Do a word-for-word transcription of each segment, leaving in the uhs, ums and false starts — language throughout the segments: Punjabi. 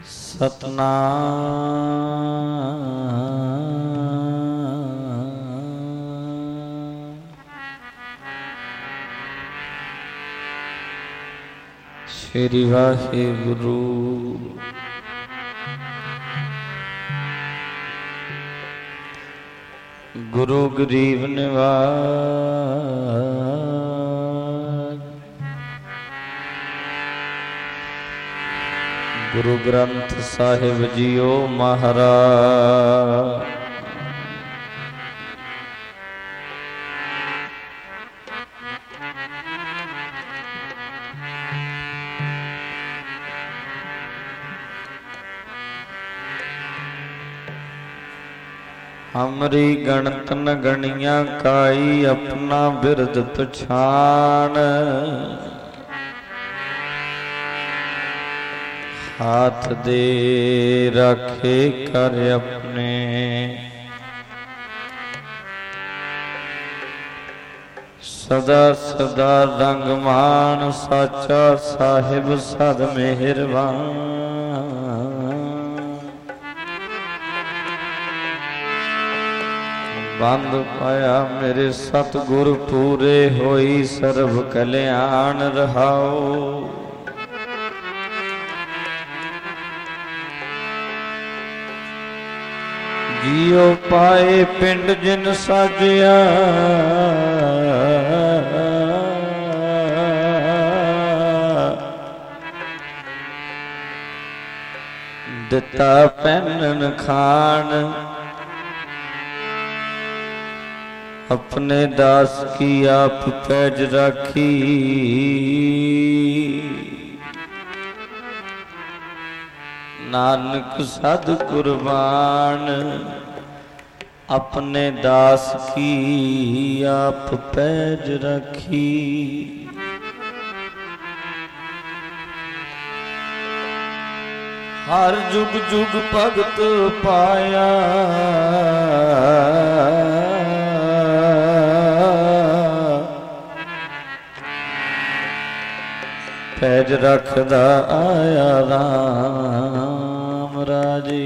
ਸਤਨਾਮ ਸ਼੍ਰੀ ਵਾਹਿਗੁਰੂ। ਗੁਰੂ ਗਰੀਬ ਨਿਵਾਜ ਗੁਰੂ ਗ੍ਰੰਥ ਸਾਹਿਬ ਜੀਓ ਮਹਾਰਾਜ। हमरी गणत न गणिया काई अपना बिरद पछान। हाथ दे रखे कर अपने सदा सदा रंग मान। साचा साहिब सद मेहरबान। बंद पाया मेरे सतगुर पूरे होई सर्व कल्याण रहाओ। जियो पाए पिंड जिन साजिया दिता पैनन खान। अपने दास की आप पैज राखी। नानक सद कुर्बान अपने दास की आप पैज राखी। हर जुग जुग भगत पाया। पैज रखदा आया राम राजे।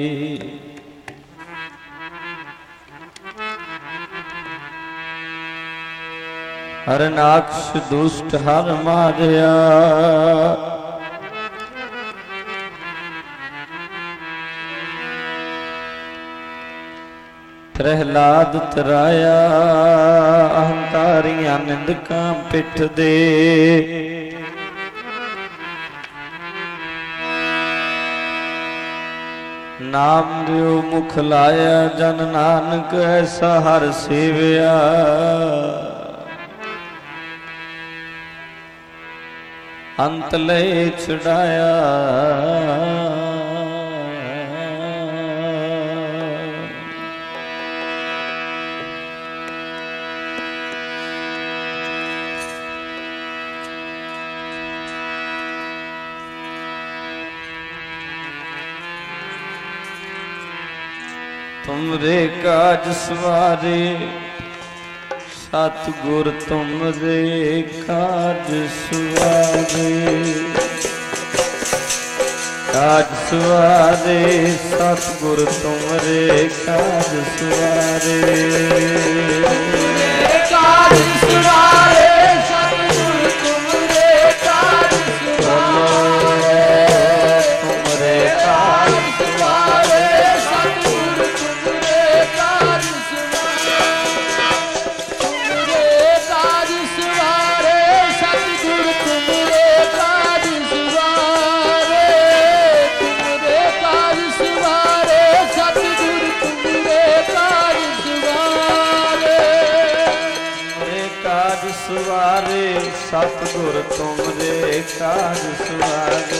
हर नाक्ष दुष्ट हर मारया। प्रहलाद तराया अहंकारियां निंदकां पिठ दे। नाम दियो मुख लाया जन नानक ऐसा हर सेविया। अंत ले छुड़ाया तुमरे काज सवारे सतगुर तुमरे काज सवारे। काज सवारे सतगुर तुमरे काज सवारे। काज सवारे सतगुर तुमरे काज सवारे। तुमरे काज सवारे सतगुर तुमरे काज सवारे। सतगुर तुमरे काज सवारे। तुमरे काज सवारे सतगुर तुमरे काज सवारे। तुमरे काज सवारे सतगुर तुमरे काज सवारे।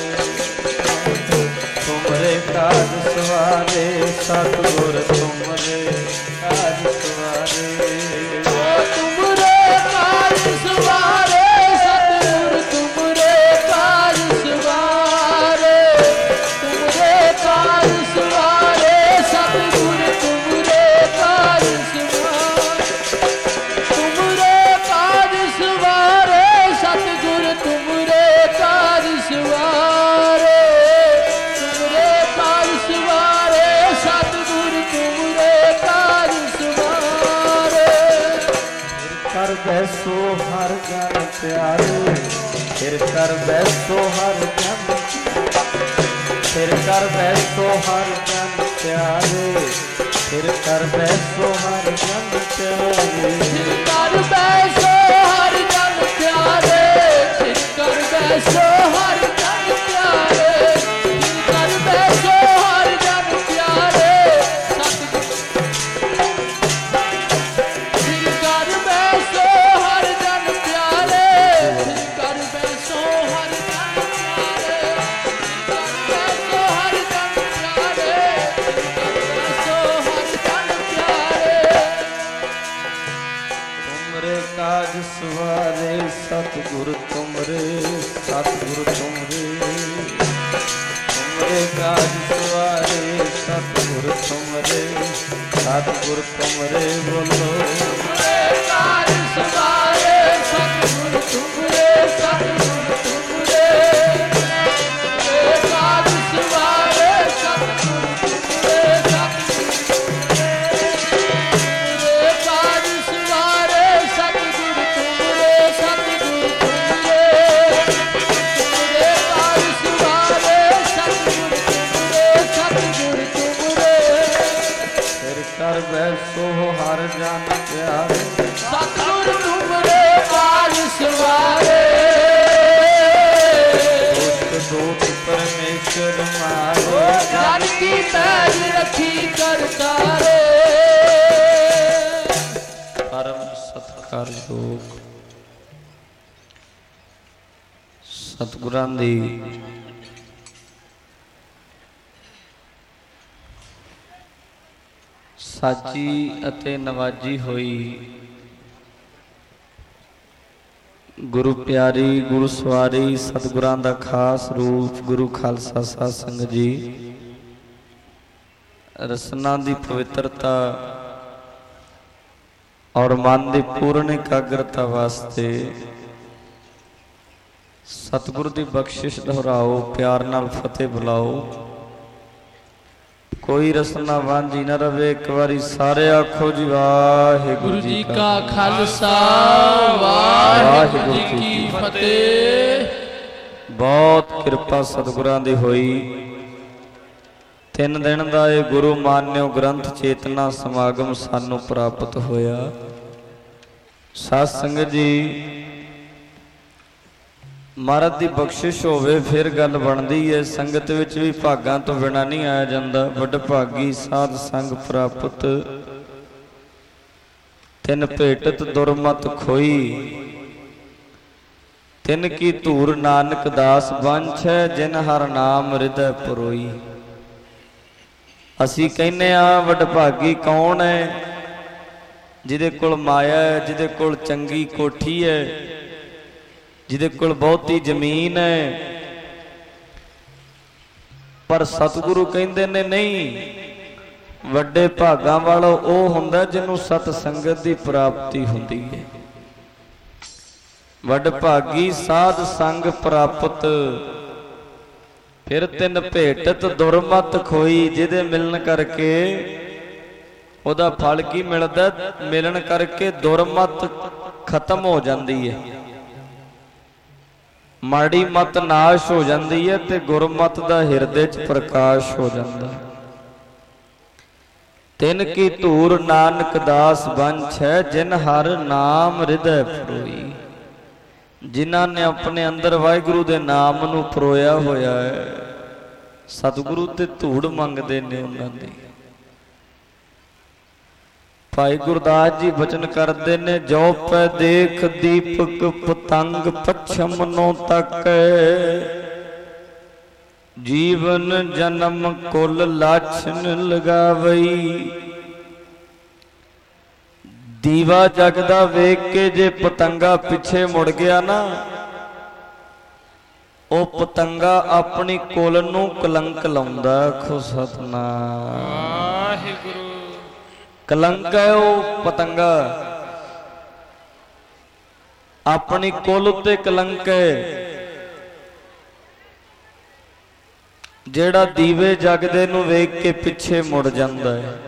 तुमरे काज सवारे सतगुर तुमरे काज सवारे। तुमरे काज सवारे सतगुर तुमरे काज सवारे। तुमरे काज सवारे सतगुर तुमरे काज सवारे। तुमरे काज सवारे सतगुर तुमरे काज सवारे। तुमरे प्यारे फिर कर बैसो हर जन फिर कर बैसो हर जन प्यारे फिर कर बैसो हर जन प्यारे फिर कर बैसो हर जन प्यारे फिर कर बैसो हर जन प्यारे फिर कर बैसो हर जन प्यारे फिर कर बैसो हर जन प्यारे फिर कर बैसो हर जन प्यारे फिर कर बैसो हर जन प्यारे फिर कर बैसो हर जन प्यारे तुमरे काज सवारे सतगुर तुमरे सतगुर तुमरे तुमरे काज सवारे सतगुर तुमरे सतगुर तुमरे बोलो तुमरे काज सवारे सतगुर तुमरे सतगुर तुमरे तुमरे काज सवारे सतगुर तुमरे तुमरे काज सवारे सतगुर तुमरे सतगुर तुमरे तुमरे काज सवारे सतगुर तुमरे सतगुर तुमरे फिर कर बैसो हर जन प्यारे सतगुर तुमरे काज सवारे दोस्त दोस्त परमेश्वर मारे जन की पैज रखी करतारे परम सत्कार योग सतगुਰਾਂ ਦੀ ਸਾਚੀ ਅਤੇ ਨਵਾਜੀ ਹੋਈ ਗੁਰੂ ਪਿਆਰੀ ਗੁਰੂ ਸਵਾਰੀ ਸਤਿਗੁਰਾਂ ਦਾ ਖਾਸ ਰੂਪ ਗੁਰੂ ਖਾਲਸਾ ਸਾਧ ਸੰਗਤ ਜੀ ਰਸਨਾ ਦੀ ਪਵਿੱਤਰਤਾ ਔਰ ਮਨ ਦੀ ਪੂਰਨ ਇਕਾਗਰਤਾ ਵਾਸਤੇ ਸਤਿਗੁਰ ਦੀ ਬਖਸ਼ਿਸ਼ ਦੁਹਰਾਓ ਪਿਆਰ ਨਾਲ ਫਤਿਹ ਬੁਲਾਓ ਕੋਈ ਰਸਨਾ ਵਾਂਝੀ ਨਾ ਰਵੇ ਇੱਕ ਵਾਰੀ ਸਾਰੇ ਆਖੋ ਜੀ ਵਾਹਿਗੁਰੂ ਜੀ ਕਾ ਖਾਲਸਾ ਵਾਹਿਗੁਰੂ ਜੀ ਕੀ ਫਤਿਹ। ਬਹੁਤ ਕਿਰਪਾ ਸਤਿਗੁਰਾਂ ਦੀ ਹੋਈ ਤਿੰਨ ਦਿਨ ਦਾ ਇਹ ਗੁਰੂ ਮਾਨਿਓ ਗ੍ਰੰਥ ਚੇਤਨਾ ਸਮਾਗਮ ਸਾਨੂੰ ਪ੍ਰਾਪਤ ਹੋਇਆ। ਸਾਧ ਸੰਗਤ ਜੀ ਮਹਾਰਾਜ ਦੀ ਬਖਸ਼ਿਸ਼ ਹੋਵੇ ਫਿਰ ਗੱਲ ਬਣਦੀ ਹੈ। ਸੰਗਤ ਵਿੱਚ ਵੀ ਭਾਗਾਂ ਤੋਂ ਬਿਨਾਂ ਨਹੀਂ ਆਇਆ ਜਾਂਦਾ। ਵਡਭਾਗੀ ਸਾਧ ਸੰਗ ਪ੍ਰਾਪਤ ਤਿੰਨ ਭੇਟਤ ਦੁਰਮਤ ਖੋਈ ਤਿੰਨ ਕੀ ਧੂਰ ਨਾਨਕ ਦਾਸ ਬੰਛੈ ਜਿਨ ਹਰ ਨਾਮ ਹਿਰਦੈ ਪਰੋਈ। ਅਸੀਂ ਕਹਿੰਦੇ ਆ ਵਡਭਾਗੀ ਕੌਣ ਹੈ? ਜਿਹਦੇ ਕੋਲ ਮਾਇਆ ਹੈ, ਜਿਹਦੇ ਕੋਲ ਚੰਗੀ ਕੋਠੀ ਹੈ, ਜਿਹਦੇ ਕੋਲ ਬਹੁਤੀ ਜ਼ਮੀਨ ਹੈ। ਪਰ ਸਤਿਗੁਰੂ ਕਹਿੰਦੇ ਨੇ ਨਹੀਂ, ਵੱਡੇ ਭਾਗਾਂ ਵਾਲਾ ਉਹ ਹੁੰਦਾ ਜਿਹਨੂੰ ਸਤ ਸੰਗਤ ਦੀ ਪ੍ਰਾਪਤੀ ਹੁੰਦੀ ਹੈ। ਵਡਭਾਗੀ ਸਾਧ ਸੰਗ ਪ੍ਰਾਪਤ ਫਿਰ ਤਿੰਨ ਭੇਟਤ ਦੁਰਮਤ ਖੋਈ। ਜਿਹਦੇ ਮਿਲਣ ਕਰਕੇ ਉਹਦਾ ਫਲ ਕੀ ਮਿਲਦਾ? ਮਿਲਣ ਕਰਕੇ ਦੁਰਮਤ ਖਤਮ ਹੋ ਜਾਂਦੀ ਹੈ, ਮਾੜੀ ਮਤ ਨਾਸ਼ ਹੋ ਜਾਂਦੀ ਹੈ ਤੇ ਗੁਰਮਤ ਦਾ ਹਿਰਦੇ 'ਚ ਪ੍ਰਕਾਸ਼ ਹੋ ਜਾਂਦਾ। ਤਿੰਨ ਕੀ ਧੂਰ ਨਾਨਕ ਦਾਸ ਬੰਛੈ ਜਿਨ ਹਰ ਨਾਮ ਹਿਰਦੈ ਪਰੋਈ। ਜਿਨ੍ਹਾਂ ਨੇ ਆਪਣੇ ਅੰਦਰ ਵਾਹਿਗੁਰੂ ਦੇ ਨਾਮ ਨੂੰ ਪਰੋਇਆ ਹੋਇਆ ਹੈ, ਸਤਿਗੁਰੂ ਤੇ ਧੂੜ ਮੰਗਦੇ ਨੇ ਉਹਨਾਂ ਦੀ। ਭਾਈ ਗੁਰਦਾਸ ਜੀ ਬਚਨ ਕਰਦੇ ਨੇ, ਜੋ ਪੈ ਦੇਖ ਦੀਪਕ ਪਤੰਗ ਪਛਮ ਨੋ ਤੱਕੈ, ਜੀਵਨ ਜਨਮ ਕੁਲ ਲਾਛਨ ਲਗਾਵਈ। ਦੀਵਾ ਜਗਦਾ ਵੇਖ ਕੇ ਜੇ ਪਤੰਗਾ ਪਿੱਛੇ ਮੁੜ ਗਿਆ ਨਾ, ਉਹ ਪਤੰਗਾ ਆਪਣੀ ਕੁਲ ਨੂੰ ਕਲੰਕ ਲਾਉਂਦਾ। ਆਖੋ ਸਤਿਨਾਮ ਵਾਹਿਗੁਰੂ। ਕਲੰਕ ਹੈ ਉਹ ਪਤੰਗਾ, ਆਪਣੀ ਕੁਲ ਉੱਤੇ ਕਲੰਕ ਹੈ। ਜਿਹੜਾ ਦੀਵੇ ਜਗਦੇ ਨੂੰ ਵੇਖ ਕੇ ਪਿੱਛੇ ਮੁੜ ਜਾਂਦਾ ਹੈ।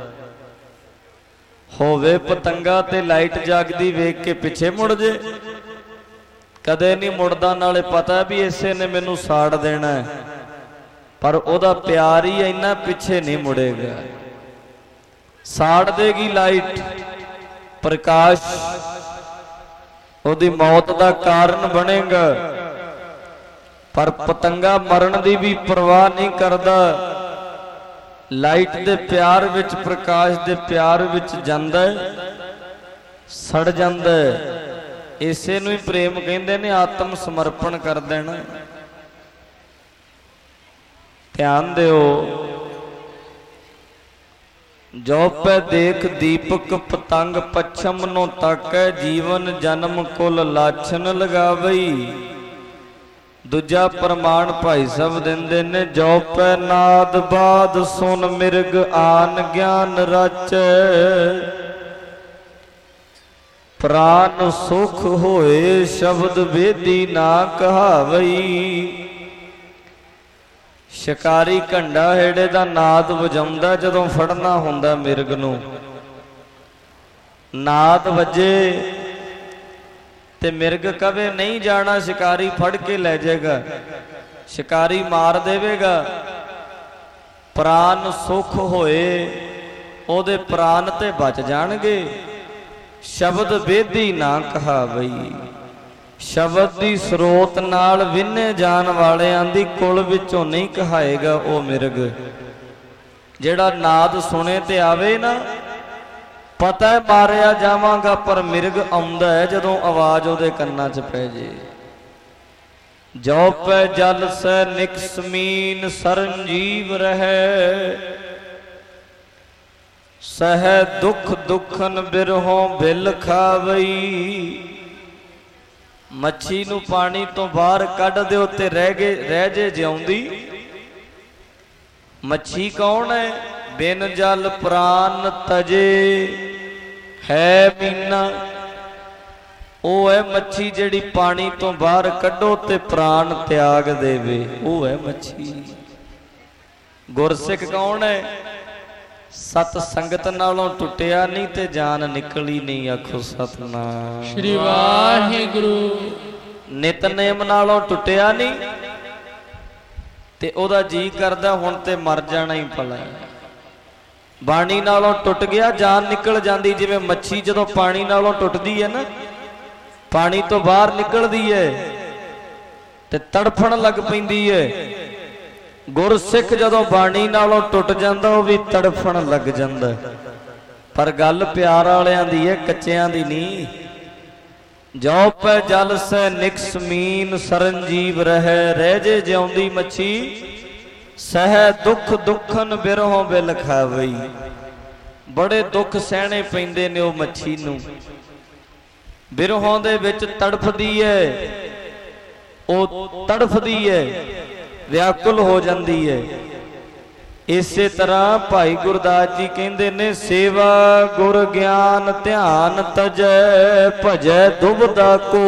ਹੋਵੇ ਪਤੰਗਾ ਤੇ ਲਾਈਟ ਜਗਦੀ ਵੇਖ ਕੇ ਪਿੱਛੇ ਮੁੜ ਜੇ, कदे नहीं मुड़दा, नाले पता भी इसे ने मैनू साड़ देना है, पर ओदा प्यार ही इन्ना पिछे नहीं मुड़ेगा। साड़ देगी लाइट, प्रकाश ओदी मौत दा कारण बनेगा, पर पतंगा मरण दी भी परवाह नहीं करदा। लाइट दे प्यार विच, प्रकाश दे प्यार विच जांदा है, सड़ जांदा है। इसे नूं ही प्रेम कहंदे ने, आत्म समर्पण कर देना। ध्यान दिओ, जो पै देख दीपक पतंग पच्छम नो ताकै, जीवन जन्म कुल लाछन लगावई। दूजा प्रमाण भाई साहब दिंदे ने, जो पै नाद बाद सुन मिर्ग आन ज्ञान रचै। प्राण सुख होए शब्द वेदी ना कहावई। शिकारी घंडा हेड़े दा नाद वजाउंदा जदों फड़ना हुंदा मिर्ग नूं। नाद वजे ते मिर्ग कवे नहीं जाना, शिकारी फड़ के ले जाएगा, शिकारी मार देवेगा। प्राण सुख होए, ओदे प्राण ते बच जाणगे। शब्द वेदी ना कहावई। शब्द दी स्रोत नाल विन्ने जान वालियां दी कुल विचों नहीं कहाएगा ओ मिर्ग। जेड़ा नाद सुने ते आवे ना, पता है मारिया जावांगा, पर मिर्ग आउंदा है जदों आवाज ओदे कन्नां च पै जे। जो पै जल सै निकसमीन सरंजीव रहे। सह दुख दुखन बिरहों बिल खावई। मच्छी नूं पानी तो बाहर कढ़ दिओ ते रह गए रह जे जिउंदी। मच्छी कौन है? बिन जल प्राण तजे है मीना। ओ है मच्छी जिहड़ी पानी तो बाहर कढ़ो ते प्राण त्याग देवे, ओ है मच्छी। गुरसिख कौन है? सत संगत नालों टुटिया नहीं ते जान निकली नहीं। आखो सतनाम श्री वाहिगुरु। नितनेम नालों टुटिया नहीं ते ओदा जी करदा हुण ते मर जाना ही भला। बाणी नालों टुट गया, जान निकल जाती। जिवें मच्छी जदों पानी नालों टुटदी है ना, पानी तो बाहर निकलदी है ते तड़फण लग पैंदी है। गुरसिख जदों बाणी नालों टुट जांदा, वो भी तड़फण लग जांदा। पर गल प्यार वालियां दी है, कच्चियां दी नहीं। जो पै जल सै निकसमीन सरंजीव रहे। रह जे जिउंदी मच्छी, सह दुख दुखन बिरहों बिल खावई। बड़े दुख सहने पैंदे ने ओ मच्छी नूं। बिरहों दे विच तड़फदी है, ओ तड़फदी है, व्याकुल हो जाती है। इसे तरह भाई गुरदास जी कहते ने, सेवा गुर ज्ञान ध्यान तजै भजै दुबदा को।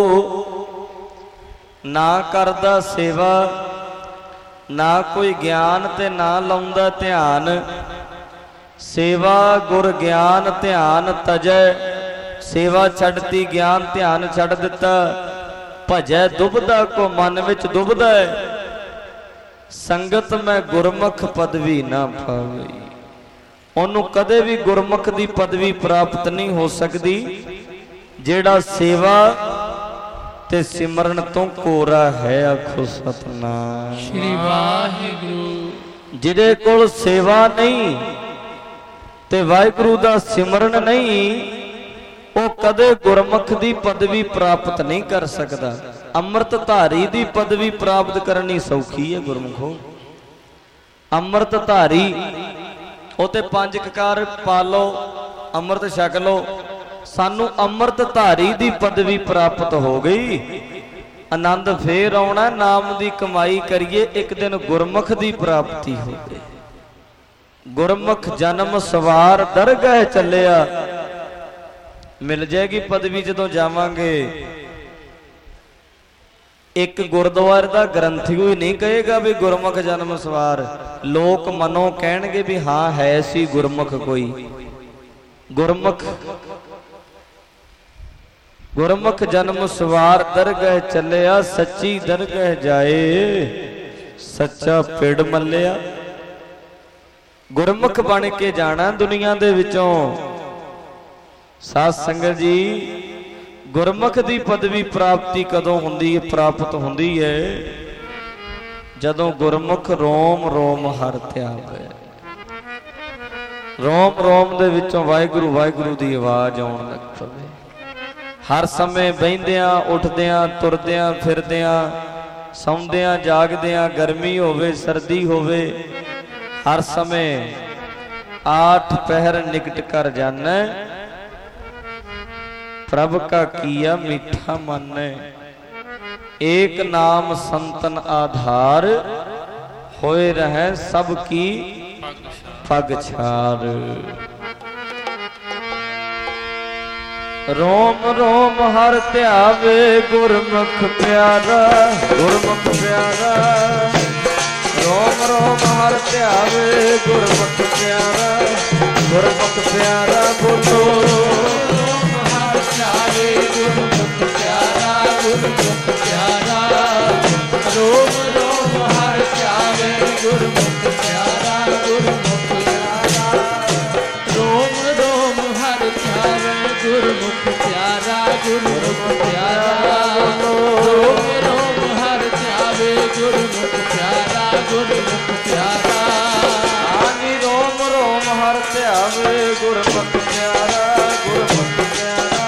ना करदा सेवा, ना कोई ज्ञान ते ना लाउंदा ध्यान। सेवा गुर ज्ञान ध्यान तजै, सेवा छड्डती, ज्ञान ध्यान छड्ड दिता। भजै दुबदा को, मन विच दुबदा है। संगत में गुरमुख पदवी ना पावई। ओनू कदे भी गुरमुख दी पदवी प्राप्त नहीं हो सकती जेड़ा सेवा ते सिमरन तो कोरा है। आखो सतनाम श्री वाहिगुरु। जिदे कोल सेवा नहीं ते वाहिगुरु दा सिमरन नहीं, वो कदे गुरमुख दी पदवी प्राप्त नहीं कर सकता। अमृतधारी दी पदवी प्राप्त करनी सौखी है गुरमुखो। अमृतधारी उते पंज ककार पालो, अमृत छक लो। सानू अमृतधारी दी पदवी प्राप्त हो गई। आनंद फेर आउणा, नाम दी कमाई करिए, एक दिन गुरमुख दी प्राप्ति हो गई। गुरमुख जन्म सवार दरगाह चलिया, मिल जाएगी पदवी जदों जावांगे। एक गुरुद्वारे का ग्रंथी कोई नहीं कहेगा भी गुरमुख जन्म सवार। लोक मनो कहणगे भी हाँ है सी गुरमुख कोई। गुरमुख गुरमुख जन्म सवार दरगह चलिया, सच्ची दरगह जाए सच्चा पिड़ मलिया। गुरमुख बन के जाना दुनिया दे विचों। साध संगत जी, गुरमुख दी पदवी प्राप्ति कदों हुंदी है? प्राप्त हुंदी है जदों गुरमुख रोम रोम हर ध्यावे। रोम रोम दे विचों वाहिगुरू वाहिगुरू दी आवाज आउण लग पवे। हर समय बहिंदियां उठदियां तुरदियां फिरदियां सौंदियां जागदियां, गर्मी होवे सर्दी होवे, हर समय आठ पहर निकट कर जाना। प्रभ का किया मीठा मन, एक नाम संतन आधार, होए रहे सब की पग छार। रोम रोम हर ध्यावे गुरमुख प्यारा, गुरमुख प्यारा। रोम रोम हर ध्यावे गुरमुख प्यारा, गुरमुख प्यारा। बोलो रोम हर ध्यावे गुरमुख प्यारा, गुरमुख प्यारा। रोम रोम हर ध्यावे गुरमुख प्यारा, गुरमुख प्यारा। रोम रोम हर ध्यावे गुरमुख प्यारा, गुरमुख प्यारा। रोम रोम हर ध्यावे गुरमुख प्यारा, गुरमुख प्यारा। आनी रोम रोम हर ध्यावे गुरमुख प्यारा, गुरमुख प्यारा।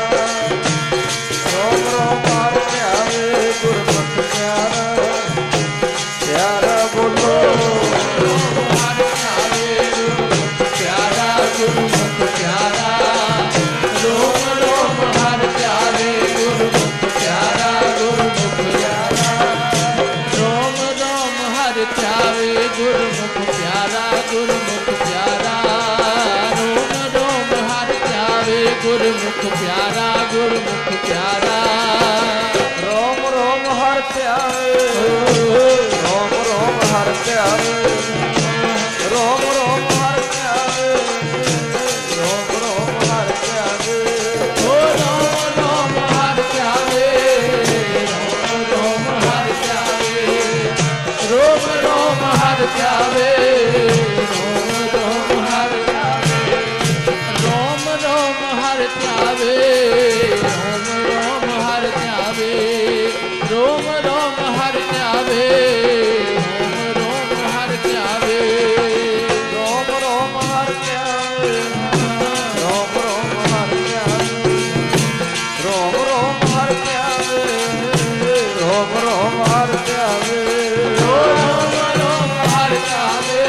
रोम रोम हर ध्यावे गुरमुख प्यारा, प्यारा। बोलो रोम हर ध्यावे गुरमुख प्यारा, गुरमुख प्यारा। रोम रोम हर ध्यावे गुरमुख प्यारा, गुरमुख प्यारा। रोम रोम हर ध्यावे गुरमुख प्यारा, गुरमुख प्यारा। रोम रोम हर ध्यावे गुरमुख प्यारा, गुरमुख प्यारा। रोम रोम हर ध्यावे, रोम रोम हर ध्यावे, रोम रोम हर ध्यावे, रोम रोम हर ध्यावे। ओ रोम रोम हर ध्यावे, रोम रोम हर ध्यावे। रोम रोम हर ध्यावे, रोम रोम हर ध्यावे। रोम रोम हर ध्यावे, रोम रोम हर ध्यावे। रोम रोम हर ध्यावे, रोम रोम हर ध्यावे। रोम रोम हर ध्यावे, रोम रोम हर ध्यावे, रोम रोम हर ध्यावे, रोम रोम हर ध्यावे। ओ रोम रोम हर ध्यावे,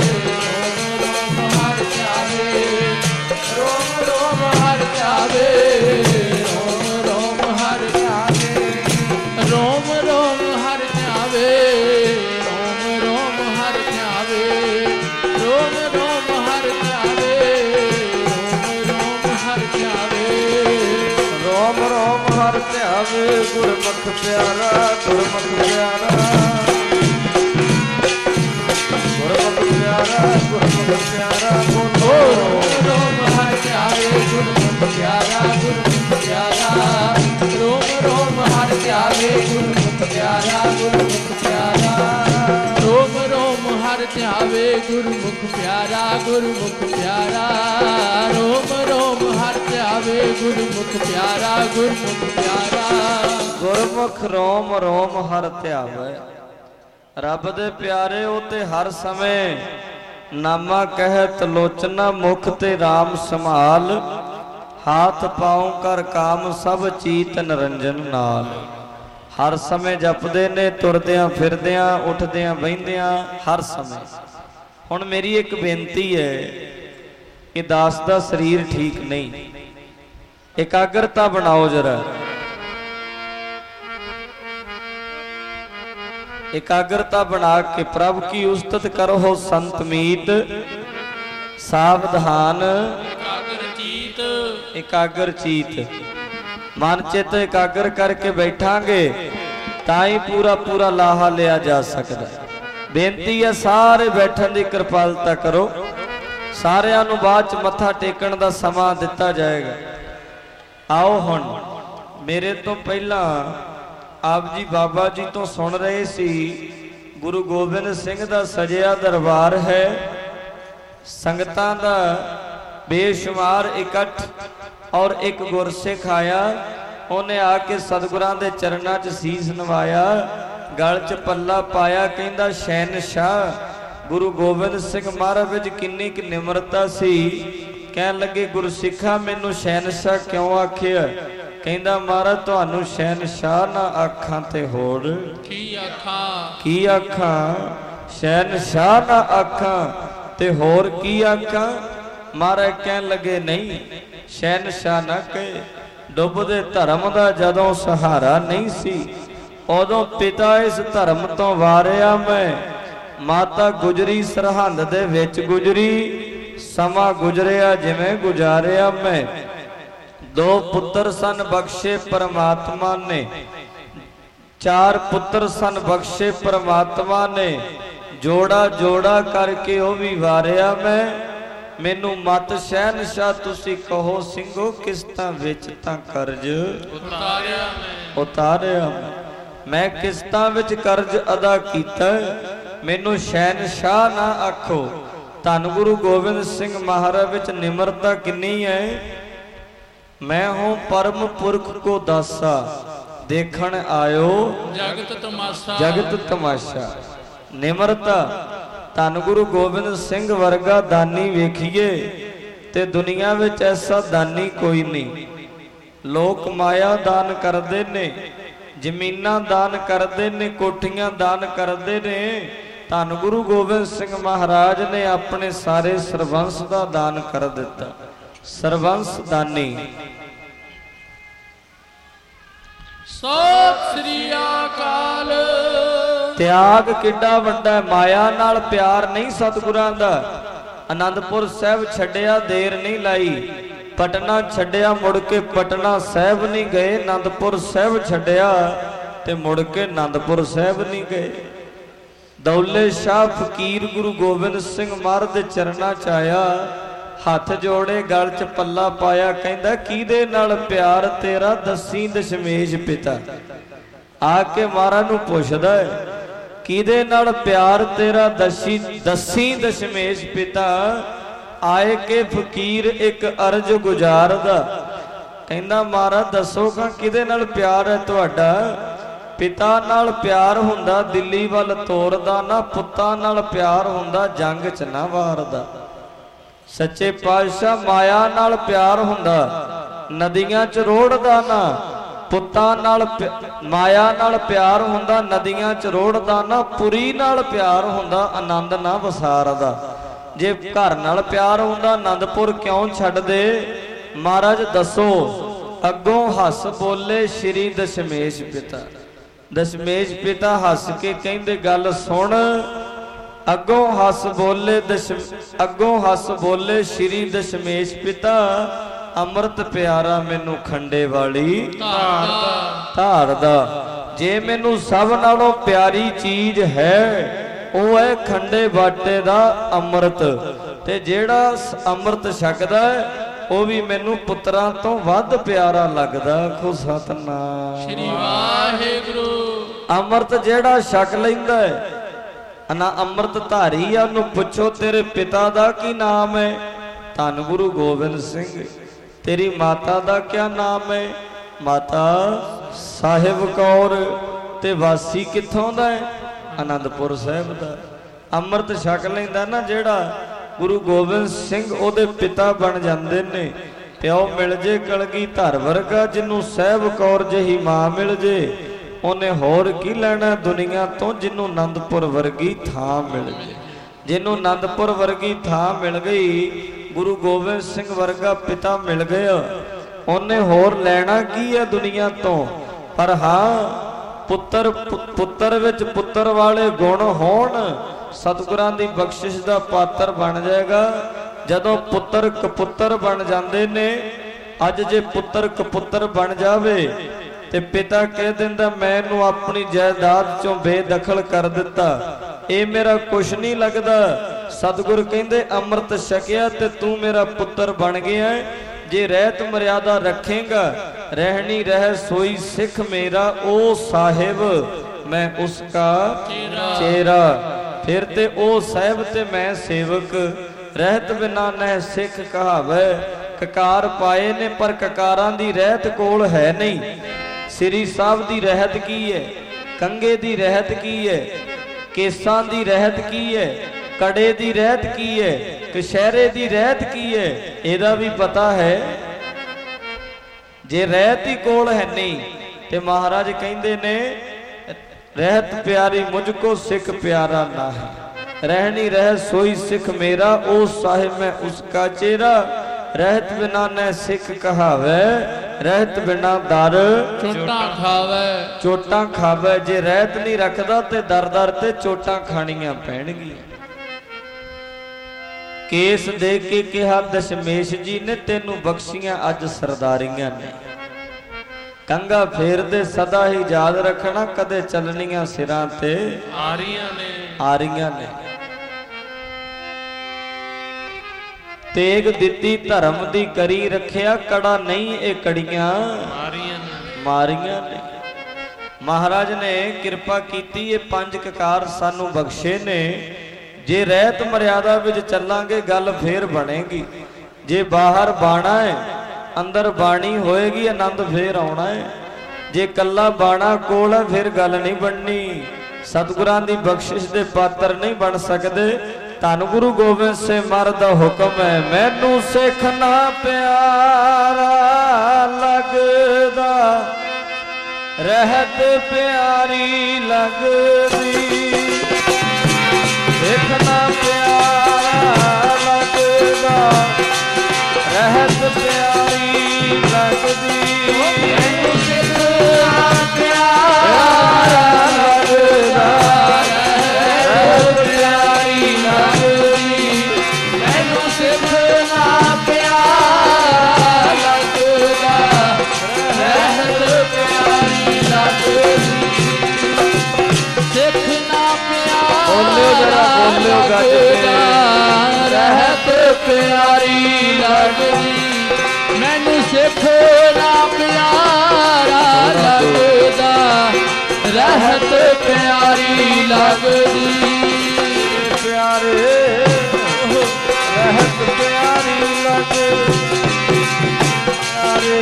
रोम रोम हर ध्यावे। रोम रोम हर ध्यावे, रोम रोम हर ध्यावे। रोम रोम हर ध्यावे, रोम रोम हर ध्यावे। रोम रोम हर ध्यावे, रोम रोम हर ध्यावे। रोम रोम हर ध्यावे गुरमुख प्यारा, गुरमुख प्यारा। गुरमुख प्यारा, गुरमुख प्यारा। ओ बोलो रोम रोम हर ध्यावे गुरमुख प्यारा, गुरमुख प्यारा। रोम रोम हर ध्यावे गुरमुख प्यारा, गुरमुख प्यारा। रोम रोम हर ध्यावे गुरमुख प्यारा, गुरमुख प्यारा। रोम रोम हर ध्यावे गुरमुख प्यारा, गुरमुख प्यारा। गुरमुख रोम रोम हर ध्यावे। रब दे प्यारे उते हर समय नामा कहत लोचना, मुख ते राम संभाल। हाथ पाँव कर काम सब चीत निरंजन नाल। हर समय जपदे ने तुरदियां फिरदियां उठदियां बहिंदियां हर समय। हुण मेरी एक बेनती है कि दास दा शरीर ठीक नहीं, एकाग्रता बनाओ जरा। एकाग्रता बना के प्रभु की उस्तत करो हो संत मीत। सावधान एकाग्र चीत। मन चित एकाग्र करके बैठांगे ताई पूरा पूरा लाहा लिया जा सकता। बेनती है सारे बैठन की कृपालता करो। सारिਆਂ ਨੂੰ ਬਾਅਦ ਚ ਮੱਥਾ ਟੇਕਣ ਦਾ ਸਮਾਂ ਦਿੱਤਾ ਜਾਏਗਾ। आओ हुण ਮੇਰੇ ਤੋਂ ਪਹਿਲਾਂ ਆਪ ਜੀ ਬਾਬਾ ਜੀ ਤੋਂ ਸੁਣ ਰਹੇ ਸੀ ਗੁਰੂ ਗੋਬਿੰਦ ਸਿੰਘ ਦਾ ਸਜਿਆ ਦਰਬਾਰ ਹੈ, ਸੰਗਤਾਂ ਦਾ ਬੇਸ਼ੁਮਾਰ ਇਕੱਠ ਔਰ ਇੱਕ ਗੁਰਸਿੱਖ ਆਇਆ, ਉਹਨੇ ਆ ਕੇ ਸਤਿਗੁਰਾਂ ਦੇ ਚਰਨਾਂ 'ਚ ਸੀਸ ਨਵਾਇਆ, ਗਲ 'ਚ ਪੱਲਾ ਪਾਇਆ, ਕਹਿੰਦਾ ਸ਼ਹਿਨशाह ਗੁਰੂ ਗੋਬਿੰਦ ਸਿੰਘ ਮਹਾਰਾਜ ਵਿੱਚ ਕਿੰਨੀ ਕੁ ਨਿਮਰਤਾ ਸੀ। ਕਹਿਣ ਲੱਗੇ ਗੁਰਸਿੱਖਾ ਮੈਨੂੰ ਸ਼ਹਿਨशाह ਕਿਉਂ ਆਖਿਆ? ਕਹਿੰਦਾ ਮਹਾਰਾਜ ਤੁਹਾਨੂੰ ਸ਼ਹਿਨशाह ਨਾ ਆਖਾਂ ਤੇ ਹੋਰ ਕੀ ਆਖਾਂ, ਕੀ ਆਖਾਂ, ਸ਼ਹਿਨशाह ਨਾ ਆਖਾਂ ਤੇ ਹੋਰ ਕੀ ਆਖਾਂ? ਮਹਾਰਾਜ ਕਹਿਣ ਲੱਗੇ ਨਹੀਂ ਸ਼ਹਿਨशाह ਨਾ ਕਹੇ। ਡੁੱਬਦੇ ਧਰਮ ਦਾ ਜਦੋਂ ਸਹਾਰਾ ਨਹੀਂ ਸੀ ਉਦੋਂ ਪਿਤਾ ਇਸ ਧਰਮ ਤੋਂ ਵਾਰਿਆ ਮੈਂ, ਮਾਤਾ ਗੁਜਰੀ ਸਰਹੰਦ ਦੇ ਵਿੱਚ ਗੁਜਰੀ, ਸਮਾਂ ਗੁਜਰਿਆ ਜਿਵੇਂ ਗੁਜ਼ਾਰਿਆ ਮੈਂ। ਦੋ ਪੁੱਤਰ ਸਨ ਬਖਸ਼ੇ ਪਰਮਾਤਮਾ ਨੇ, ਚਾਰ ਪੁੱਤਰ ਸਨ ਬਖਸ਼ੇ ਪਰਮਾਤਮਾ ਨੇ, ਜੋੜਾ ਜੋੜਾ ਕਰਕੇ ਉਹ ਵੀ ਵਾਰਿਆ ਮੈਂ। ਮੈਨੂੰ ਮਤ ਸ਼ਹਿਨशाह ਤੁਸੀਂ ਕਹੋ ਸਿੰਘੋ ਕਿਸ਼ਤਾਂ ਵਿੱਚ ਤਾਂ ਕਰਜ਼ ਉਤਾਰਿਆ ਮੈਂ, ਉਤਾਰਿਆ ਮੈਂ ਕਿਸ਼ਤਾਂ ਵਿੱਚ ਕਰਜ਼ ਅਦਾ ਕੀਤਾ, ਮੈਨੂੰ ਸ਼ਹਿਨशाह ਨਾ ਆਖੋ। ਧੰਨ ਗੁਰੂ ਗੋਬਿੰਦ ਸਿੰਘ ਮਹਾਰਾਜ ਵਿੱਚ ਨਿਮਰਤਾ ਕਿੰਨੀ ਹੈ। ਮੈਂ ਹੂੰ ਪਰਮ ਪੁਰਖ ਕੋ ਦਾਸਾ, ਦੇਖਣ ਆਇਓ ਜਗਤ ਤਮਾਸ਼ਾ, ਜਗਤ ਤਮਾਸ਼ਾ। ਨਿਮਰਤਾ ਧੰਨ ਗੁਰੂ ਗੋਬਿੰਦ ਸਿੰਘ ਵਰਗਾ ਦਾਨੀ ਵੇਖੀਏ ਤੇ ਦੁਨੀਆ ਵਿੱਚ ਐਸਾ ਦਾਨੀ ਕੋਈ ਨਹੀਂ। ਲੋਕ ਮਾਇਆ ਦਾਨ ਕਰਦੇ ਨੇ, ਜ਼ਮੀਨਾਂ ਦਾਨ ਕਰਦੇ ਨੇ, ਕੋਠੀਆਂ ਦਾਨ ਕਰਦੇ ਨੇ। ਧੰਨ ਗੁਰੂ ਗੋਬਿੰਦ ਸਿੰਘ ਮਹਾਰਾਜ ਨੇ ਆਪਣੇ ਸਾਰੇ ਸਰਬੰਸ ਦਾ ਦਾਨ ਕਰ ਦਿੱਤਾ। ਸਰਬੰਸ ਦਾਨੀ। ਸਤਿ ਸ੍ਰੀ ਅਕਾਲ। ਤਿਆਗ ਕਿੱਡਾ ਵੱਡਾ, ਮਾਇਆ ਨਾਲ ਪਿਆਰ ਨਹੀਂ ਸਤਿਗੁਰਾਂ ਦਾ। ਆਨੰਦਪੁਰ ਸਾਹਿਬ ਛੱਡਿਆ ਦੇਰ ਨਹੀਂ ਲਾਈ, ਪਟਨਾ ਛੱਡਿਆ ਮੁੜ ਕੇ ਪਟਨਾ ਸਾਹਿਬ ਨਹੀਂ ਗਏ, ਆਨੰਦਪੁਰ ਸਾਹਿਬ ਛੱਡਿਆ ਤੇ ਮੁੜ ਕੇ ਆਨੰਦਪੁਰ ਸਾਹਿਬ ਨਹੀਂ ਗਏ। ਦੌਲੇ ਸ਼ਾਹ ਫਕੀਰ ਗੁਰੂ ਗੋਬਿੰਦ ਸਿੰਘ ਮਹਾਰਾਜ ਦੇ ਚਰਨਾਂ 'ਚ ਆਇਆ, ਹੱਥ ਜੋੜੇ ਗਲ 'ਚ ਪੱਲਾ ਪਾਇਆ, ਕਹਿੰਦਾ ਕਿਹਦੇ ਨਾਲ ਪਿਆਰ ਤੇਰਾ ਦੱਸੀ ਦਸ਼ਮੇਸ਼ ਪਿਤਾ। ਆ ਕੇ ਮਹਾਰਾਜ ਨੂੰ ਪੁੱਛਦਾ ਕਿਹਦੇ ਨਾਲ ਪਿਆਰ ਤੇਰਾ ਦੱਸੀ ਦੱਸੀ ਦਸ਼ਮੇਸ਼ ਪਿਤਾ। ਆਏ ਕੇ ਫਕੀਰ ਇੱਕ ਅਰਜ ਗੁਜ਼ਾਰਦਾ, ਕਹਿੰਦਾ ਮਹਾਰਾਜ ਦੱਸੋਗਾ ਕਿਹਦੇ ਨਾਲ ਪਿਆਰ ਹੈ ਤੁਹਾਡਾ। ਪਿਤਾ ਨਾਲ ਪਿਆਰ ਹੁੰਦਾ ਦਿੱਲੀ ਵੱਲ ਤੋਰਦਾ ਨਾ, ਪੁੱਤਾਂ ਨਾਲ ਪਿਆਰ ਹੁੰਦਾ ਜੰਗ 'ਚ ਨਾ ਵਾਰਦਾ। ਸੱਚੇ ਪਾਤਸ਼ਾਹ ਮਾਇਆ ਨਾਲ ਪਿਆਰ ਹੁੰਦਾ ਨਦੀਆਂ 'ਚ ਰੋੜਦਾ ਨਾ, ਪੁੱਤਾਂ ਨਾਲ ਮਾਇਆ ਨਾਲ ਪਿਆਰ ਹੁੰਦਾ ਨਦੀਆਂ 'ਚ ਰੋੜਦਾ ਨਾ, ਪੁਰੀ ਨਾਲ ਪਿਆਰ ਹੁੰਦਾ ਆਨੰਦ ਨਾ ਵਸਾਰਦਾ। ਜੇ ਘਰ ਨਾਲ ਪਿਆਰ ਹੁੰਦਾ ਆਨੰਦਪੁਰ ਕਿਉਂ ਛੱਡਦੇ? ਮਹਾਰਾਜ ਦੱਸੋ। ਅੱਗੋਂ ਹੱਸ ਬੋਲੇ ਸ਼੍ਰੀ ਦਸ਼ਮੇਸ਼ ਪਿਤਾ। ਦਸ਼ਮੇਸ਼ ਪਿਤਾ ਹੱਸ ਕੇ ਕਹਿੰਦੇ ਗੱਲ ਸੁਣ। ਅੱਗੋਂ ਹੱਸ ਬੋਲੇ ਦਸ਼ ਅੱਗੋਂ ਹੱਸ ਬੋਲੇ ਸ਼੍ਰੀ ਦਸ਼ਮੇਸ਼ ਪਿਤਾ, ਅੰਮ੍ਰਿਤ ਪਿਆਰਾ ਮੈਨੂੰ ਖੰਡੇ ਵਾਲੀ ਧਾਰਦਾ ਧਾਰਦਾ। ਜੇ ਮੈਨੂੰ ਸਭ ਨਾਲੋਂ ਪਿਆਰੀ ਚੀਜ਼ ਹੈ ਉਹ ਹੈ ਖੰਡੇ ਬਾਟੇ ਦਾ ਅੰਮ੍ਰਿਤ, ਤੇ ਜਿਹੜਾ ਅੰਮ੍ਰਿਤ ਛਕਦਾ ਉਹ ਵੀ ਮੈਨੂੰ ਪੁੱਤਰਾਂ ਤੋਂ ਵੱਧ ਪਿਆਰਾ ਲੱਗਦਾ। ਖੁ ਸਤਨਾਮ ਸ੍ਰੀ ਵਾਹਿਗੁਰੂ। ਅੰਮ੍ਰਿਤ ਜਿਹੜਾ ਛਕ ਲੈਂਦਾ ਹੈ ਨਾ ਅੰਮ੍ਰਿਤ ਧਾਰੀ ਆ, ਉਹਨੂੰ ਪੁੱਛੋ ਤੇਰੇ ਪਿਤਾ ਦਾ ਕੀ ਨਾਮ ਹੈ? ਧੰਨ ਗੁਰੂ ਗੋਬਿੰਦ ਸਿੰਘ। ਤੇਰੀ ਮਾਤਾ ਦਾ ਕਿਆ ਨਾਮ ਹੈ? ਮਾਤਾ ਸਾਹਿਬ ਕੌਰ। ਤੇ ਵਾਸੀ ਕਿੱਥੋਂ ਦਾ ਹੈ? ਆਨੰਦਪੁਰ ਸਾਹਿਬ ਦਾ। ਅੰਮ੍ਰਿਤ ਛਕ ਲੈਂਦਾ ਨਾ ਜਿਹੜਾ ਗੁਰੂ ਗੋਬਿੰਦ ਸਿੰਘ ਉਹਦੇ ਪਿਤਾ ਬਣ ਜਾਂਦੇ ਨੇ। ਪਿਓ ਮਿਲ ਜੇ ਕਲਗੀ ਧਰ ਵਰਗਾ, ਜਿਹਨੂੰ ਸਾਹਿਬ ਕੌਰ ਜਿਹੀ ਮਾਂ ਮਿਲ ਜੇ ਉਹਨੇ ਹੋਰ ਕੀ ਲੈਣਾ ਦੁਨੀਆ ਤੋਂ। ਜਿਹਨੂੰ ਆਨੰਦਪੁਰ ਵਰਗੀ ਥਾਂ ਮਿਲ ਗਈ, ਜਿਹਨੂੰ ਆਨੰਦਪੁਰ ਵਰਗੀ ਥਾਂ ਮਿਲ ਗਈ, ਗੁਰੂ ਗੋਬਿੰਦ ਸਿੰਘ ਵਰਗਾ ਪਿਤਾ ਮਿਲ ਗਿਆ, ਉਹਨੇ ਹੋਰ ਲੈਣਾ ਕੀ ਹੈ ਦੁਨੀਆ ਤੋਂ। ਪਰ ਹਾਂ ਪੁੱਤਰ ਪੁੱਤਰ ਵਿੱਚ ਪੁੱਤਰ ਵਾਲੇ ਗੁਣ ਹੋਣ, ਸਤਿਗੁਰਾਂ ਦੀ ਬਖਸ਼ਿਸ਼ ਦਾ ਪਾਤਰ ਬਣ ਜਾਏਗਾ। ਜਦੋਂ ਪੁੱਤਰ ਕਪੁੱਤਰ ਬਣ ਜਾਂਦੇ ਨੇ, ਅੱਜ ਜੇ ਪੁੱਤਰ ਕਪੁੱਤਰ ਬਣ ਜਾਵੇ ਤੇ ਪਿਤਾ ਕਹਿ ਦਿੰਦਾ ਮੈਨੂੰ ਆਪਣੀ ਜਾਇਦਾਦ ਚੋਂ ਬੇਦਖਲ ਕਰ ਦਿੱਤਾ, ਇਹ ਮੇਰਾ ਕੁਛ ਨਹੀਂ ਲੱਗਦਾ। ਸਤਿਗੁਰ ਕਹਿੰਦੇ ਅੰਮ੍ਰਿਤ ਛਕਿਆ ਤੇ ਤੂੰ ਮੇਰਾ ਪੁੱਤਰ ਬਣ ਗਿਆ। जे रहत मर्यादा रखेगा रहनी रह सोई सिख मेरा ओ साहिब मैं उसका चेहरा। फिर ते ओ साहिब ते मैं सेवक रहत बिना नह सिख कहावे। ककार पाए ने पर ककारां दी रहत कोल है नहीं। श्री साहब दी रहत की है, कंगे दी रहत की है, केसां दी रहत की है, कड़े दी रहत की है, कशहरे दी रहत की है, एदा भी पता है। जे रहत ही कोल है नहीं ते महाराज कहंदे ने रहत प्यारी मुझको सिख प्यारा ना है। रहनी रह सोई सिख मेरा ओ साहिब मैं उसका चेहरा। रहत बिना न सिख कहावे रहत बिना दर चोटा खावे चोटा खावे। जे रहत नहीं रखदा ते दर दर ते चोटा खाणियां पैणगियां। केस दे के कहा दशमेश जी ने तेनू बख्शियां अज सरदारियां ने। कंगा फेर दे सदा ही याद रखना कदे चलनियां सिरां ते आरियां ने आरियां ने। तेग दिती धर्म दी करी रखिया कड़ा नहीं ए कड़ियां मारियां ने मारियां ने। महाराज ने किरपा कीती ये पंज ककार सानू बख्शे ने। जे रहत मर्यादा विच चलांगे गल फेर बनेगी। जे बाहर बाणा है अंदर बाणी होएगी आनंद फेर आउणा है। जे कल्ला बाणा कोल है फिर गल नहीं बननी। सतगुरां दी बख्शिश दे पात्र नहीं बन सकदे। धन गुरु गोबिंद से मरद हुक्म है मैनू सिख ना प्यारा लगदा रहत प्यारी लगदी। सिख ना प्यारा लगदा रहत प्यारी लगदी। मैनू सिख ना प्यारा लगदा रहत प्यारी लगदी। मैनू सिख ना प्यारा लगदा रहत प्यारी लगदी। सिख ना बोलियो जरा बोलियो गज के रहत प्यारी लगदी। मैनू सिख ना प्यारा लगदा रहत प्यारी लगदी। प्यारे रहत प्यारी लगदी। प्यारे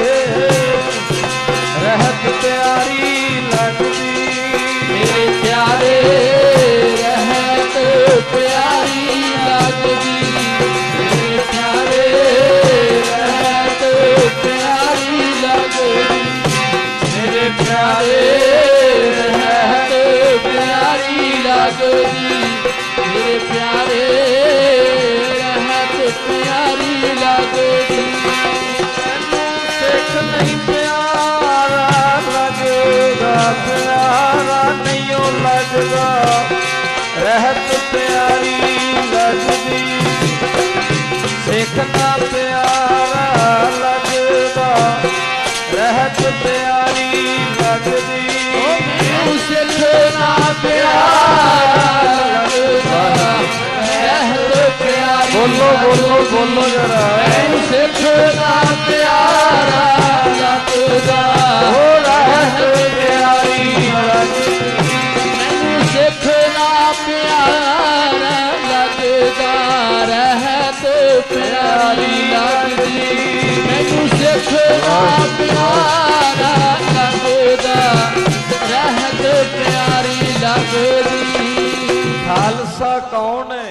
रहत प्यारी लगदी। मेरे प्यारे रहत प्यारी लगदी। मेरे प्यारे रहत प्यारी लगदी। मेरे प्यारे रहत प्यारी लगदी। मेरे प्यारे रहत प्यारी लगदी। सिख नहीं प्यारा लगदा प्यारा नहीं लगदा रहत प्यारी लगदी। सिख ना प्यारा लगदा रहत प्यारी लगदी। मैनू सिख ना प्यारा लगदा रहत प्यारी। बोलो बोलो बोलो जरा मैनू सिख ना प्यारा लगदा रहत प्यारी लगदी। मैनू सिख ना प्यारा लगदा रहत प्यारी लगदी। मैनू सिख ना प्यारा लगदा रहत प्यारी लगदी। खालसा कौन है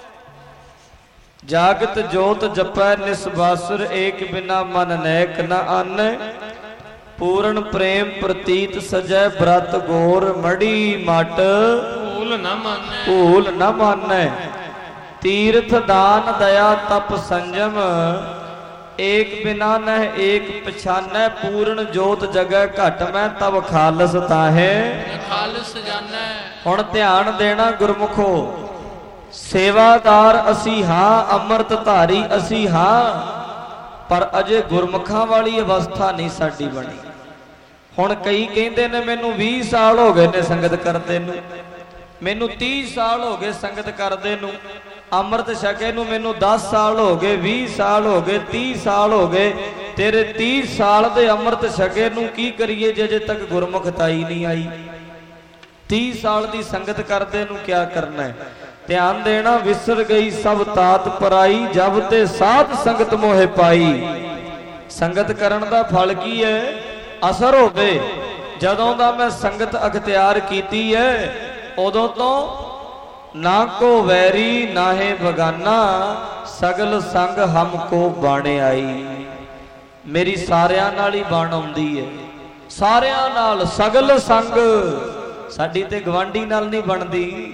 जागत जोत जपै निस्बासुर एक बिना मन नैक न आनै। पूर्ण प्रेम प्रतीत सजै ब्रत गोर मड़ी मट भूल न मानै भूल न मानै। तीर्थ दान दया तप संजम एक बिना नह एक पछानै। पूर्ण जोत जगह घट मैं तब खालस ताहे खालस जानै। हुण ध्यान देना गुरमुखो। सेवादार असी हाँ अमृत धारी असी हाँ पर अजे गुरमुखां वाली अवस्था नहीं साडी बनी। हुण कई कहंदे ने मैनू बीस साल हो गए ने संगत करदे नूं, मैनू तीस साल हो गए संगत करदे नूं, ਅੰਮ੍ਰਿਤ ਛਕੇ ਨੂੰ ਮੈਨੂੰ ਦਸ ਸਾਲ ਹੋ ਗਏ, ਵੀਹ ਸਾਲ ਹੋ ਗਏ, ਤੀਹ ਸਾਲ ਹੋ ਗਏ। ਤੇਰੇ ਤੀਹ ਸਾਲ ਦੇ ਅੰਮ੍ਰਿਤ ਛਕੇ ਨੂੰ ਕੀ ਕਰੀਏ ਜੇ ਅਜੇ ਤੱਕ ਗੁਰਮੁਖਤਾਈ ਨਹੀਂ ਆਈ। ਤੀਹ ਸਾਲ ਦੀ ਸੰਗਤ ਕਰਦੇ ਨੂੰ ਕਿਆ ਕਰਨਾ ਹੈ? ਧਿਆਨ ਦੇਣਾ। ਵਿਸਰ ਗਈ ਸਭ ਤਾਤ ਪਰਾਈ, ਜਬ ਤੇ ਸਾਧ ਸੰਗਤ ਮੋਹਿ ਪਾਈ। ਸੰਗਤ ਕਰਨ ਦਾ ਫਲ ਕੀ ਹੈ? ਅਸਰ ਹੋਵੇ। ਜਦੋਂ ਦਾ ਮੈਂ ਸੰਗਤ ਅਖਤਿਆਰ ਕੀਤੀ ਹੈ ਉਦੋਂ ਤੋਂ ਨਾ ਕੋ ਵੈਰੀ ਨਾਹੇ ਬਗਾਨਾ, ਸਗਲ ਸੰਗ ਹਮ ਕੋ ਬਾਣੇ ਆਈ। ਮੇਰੀ ਸਾਰਿਆਂ ਨਾਲ ਹੀ ਬਣ ਆਉਂਦੀ ਹੈ, ਸਾਰਿਆਂ ਨਾਲ। ਸਗਲ ਸੰਗ ਸਾਡੀ ਤੇ ਗਵਾਂਢੀ ਨਾਲ ਨਹੀਂ ਬਣਦੀ,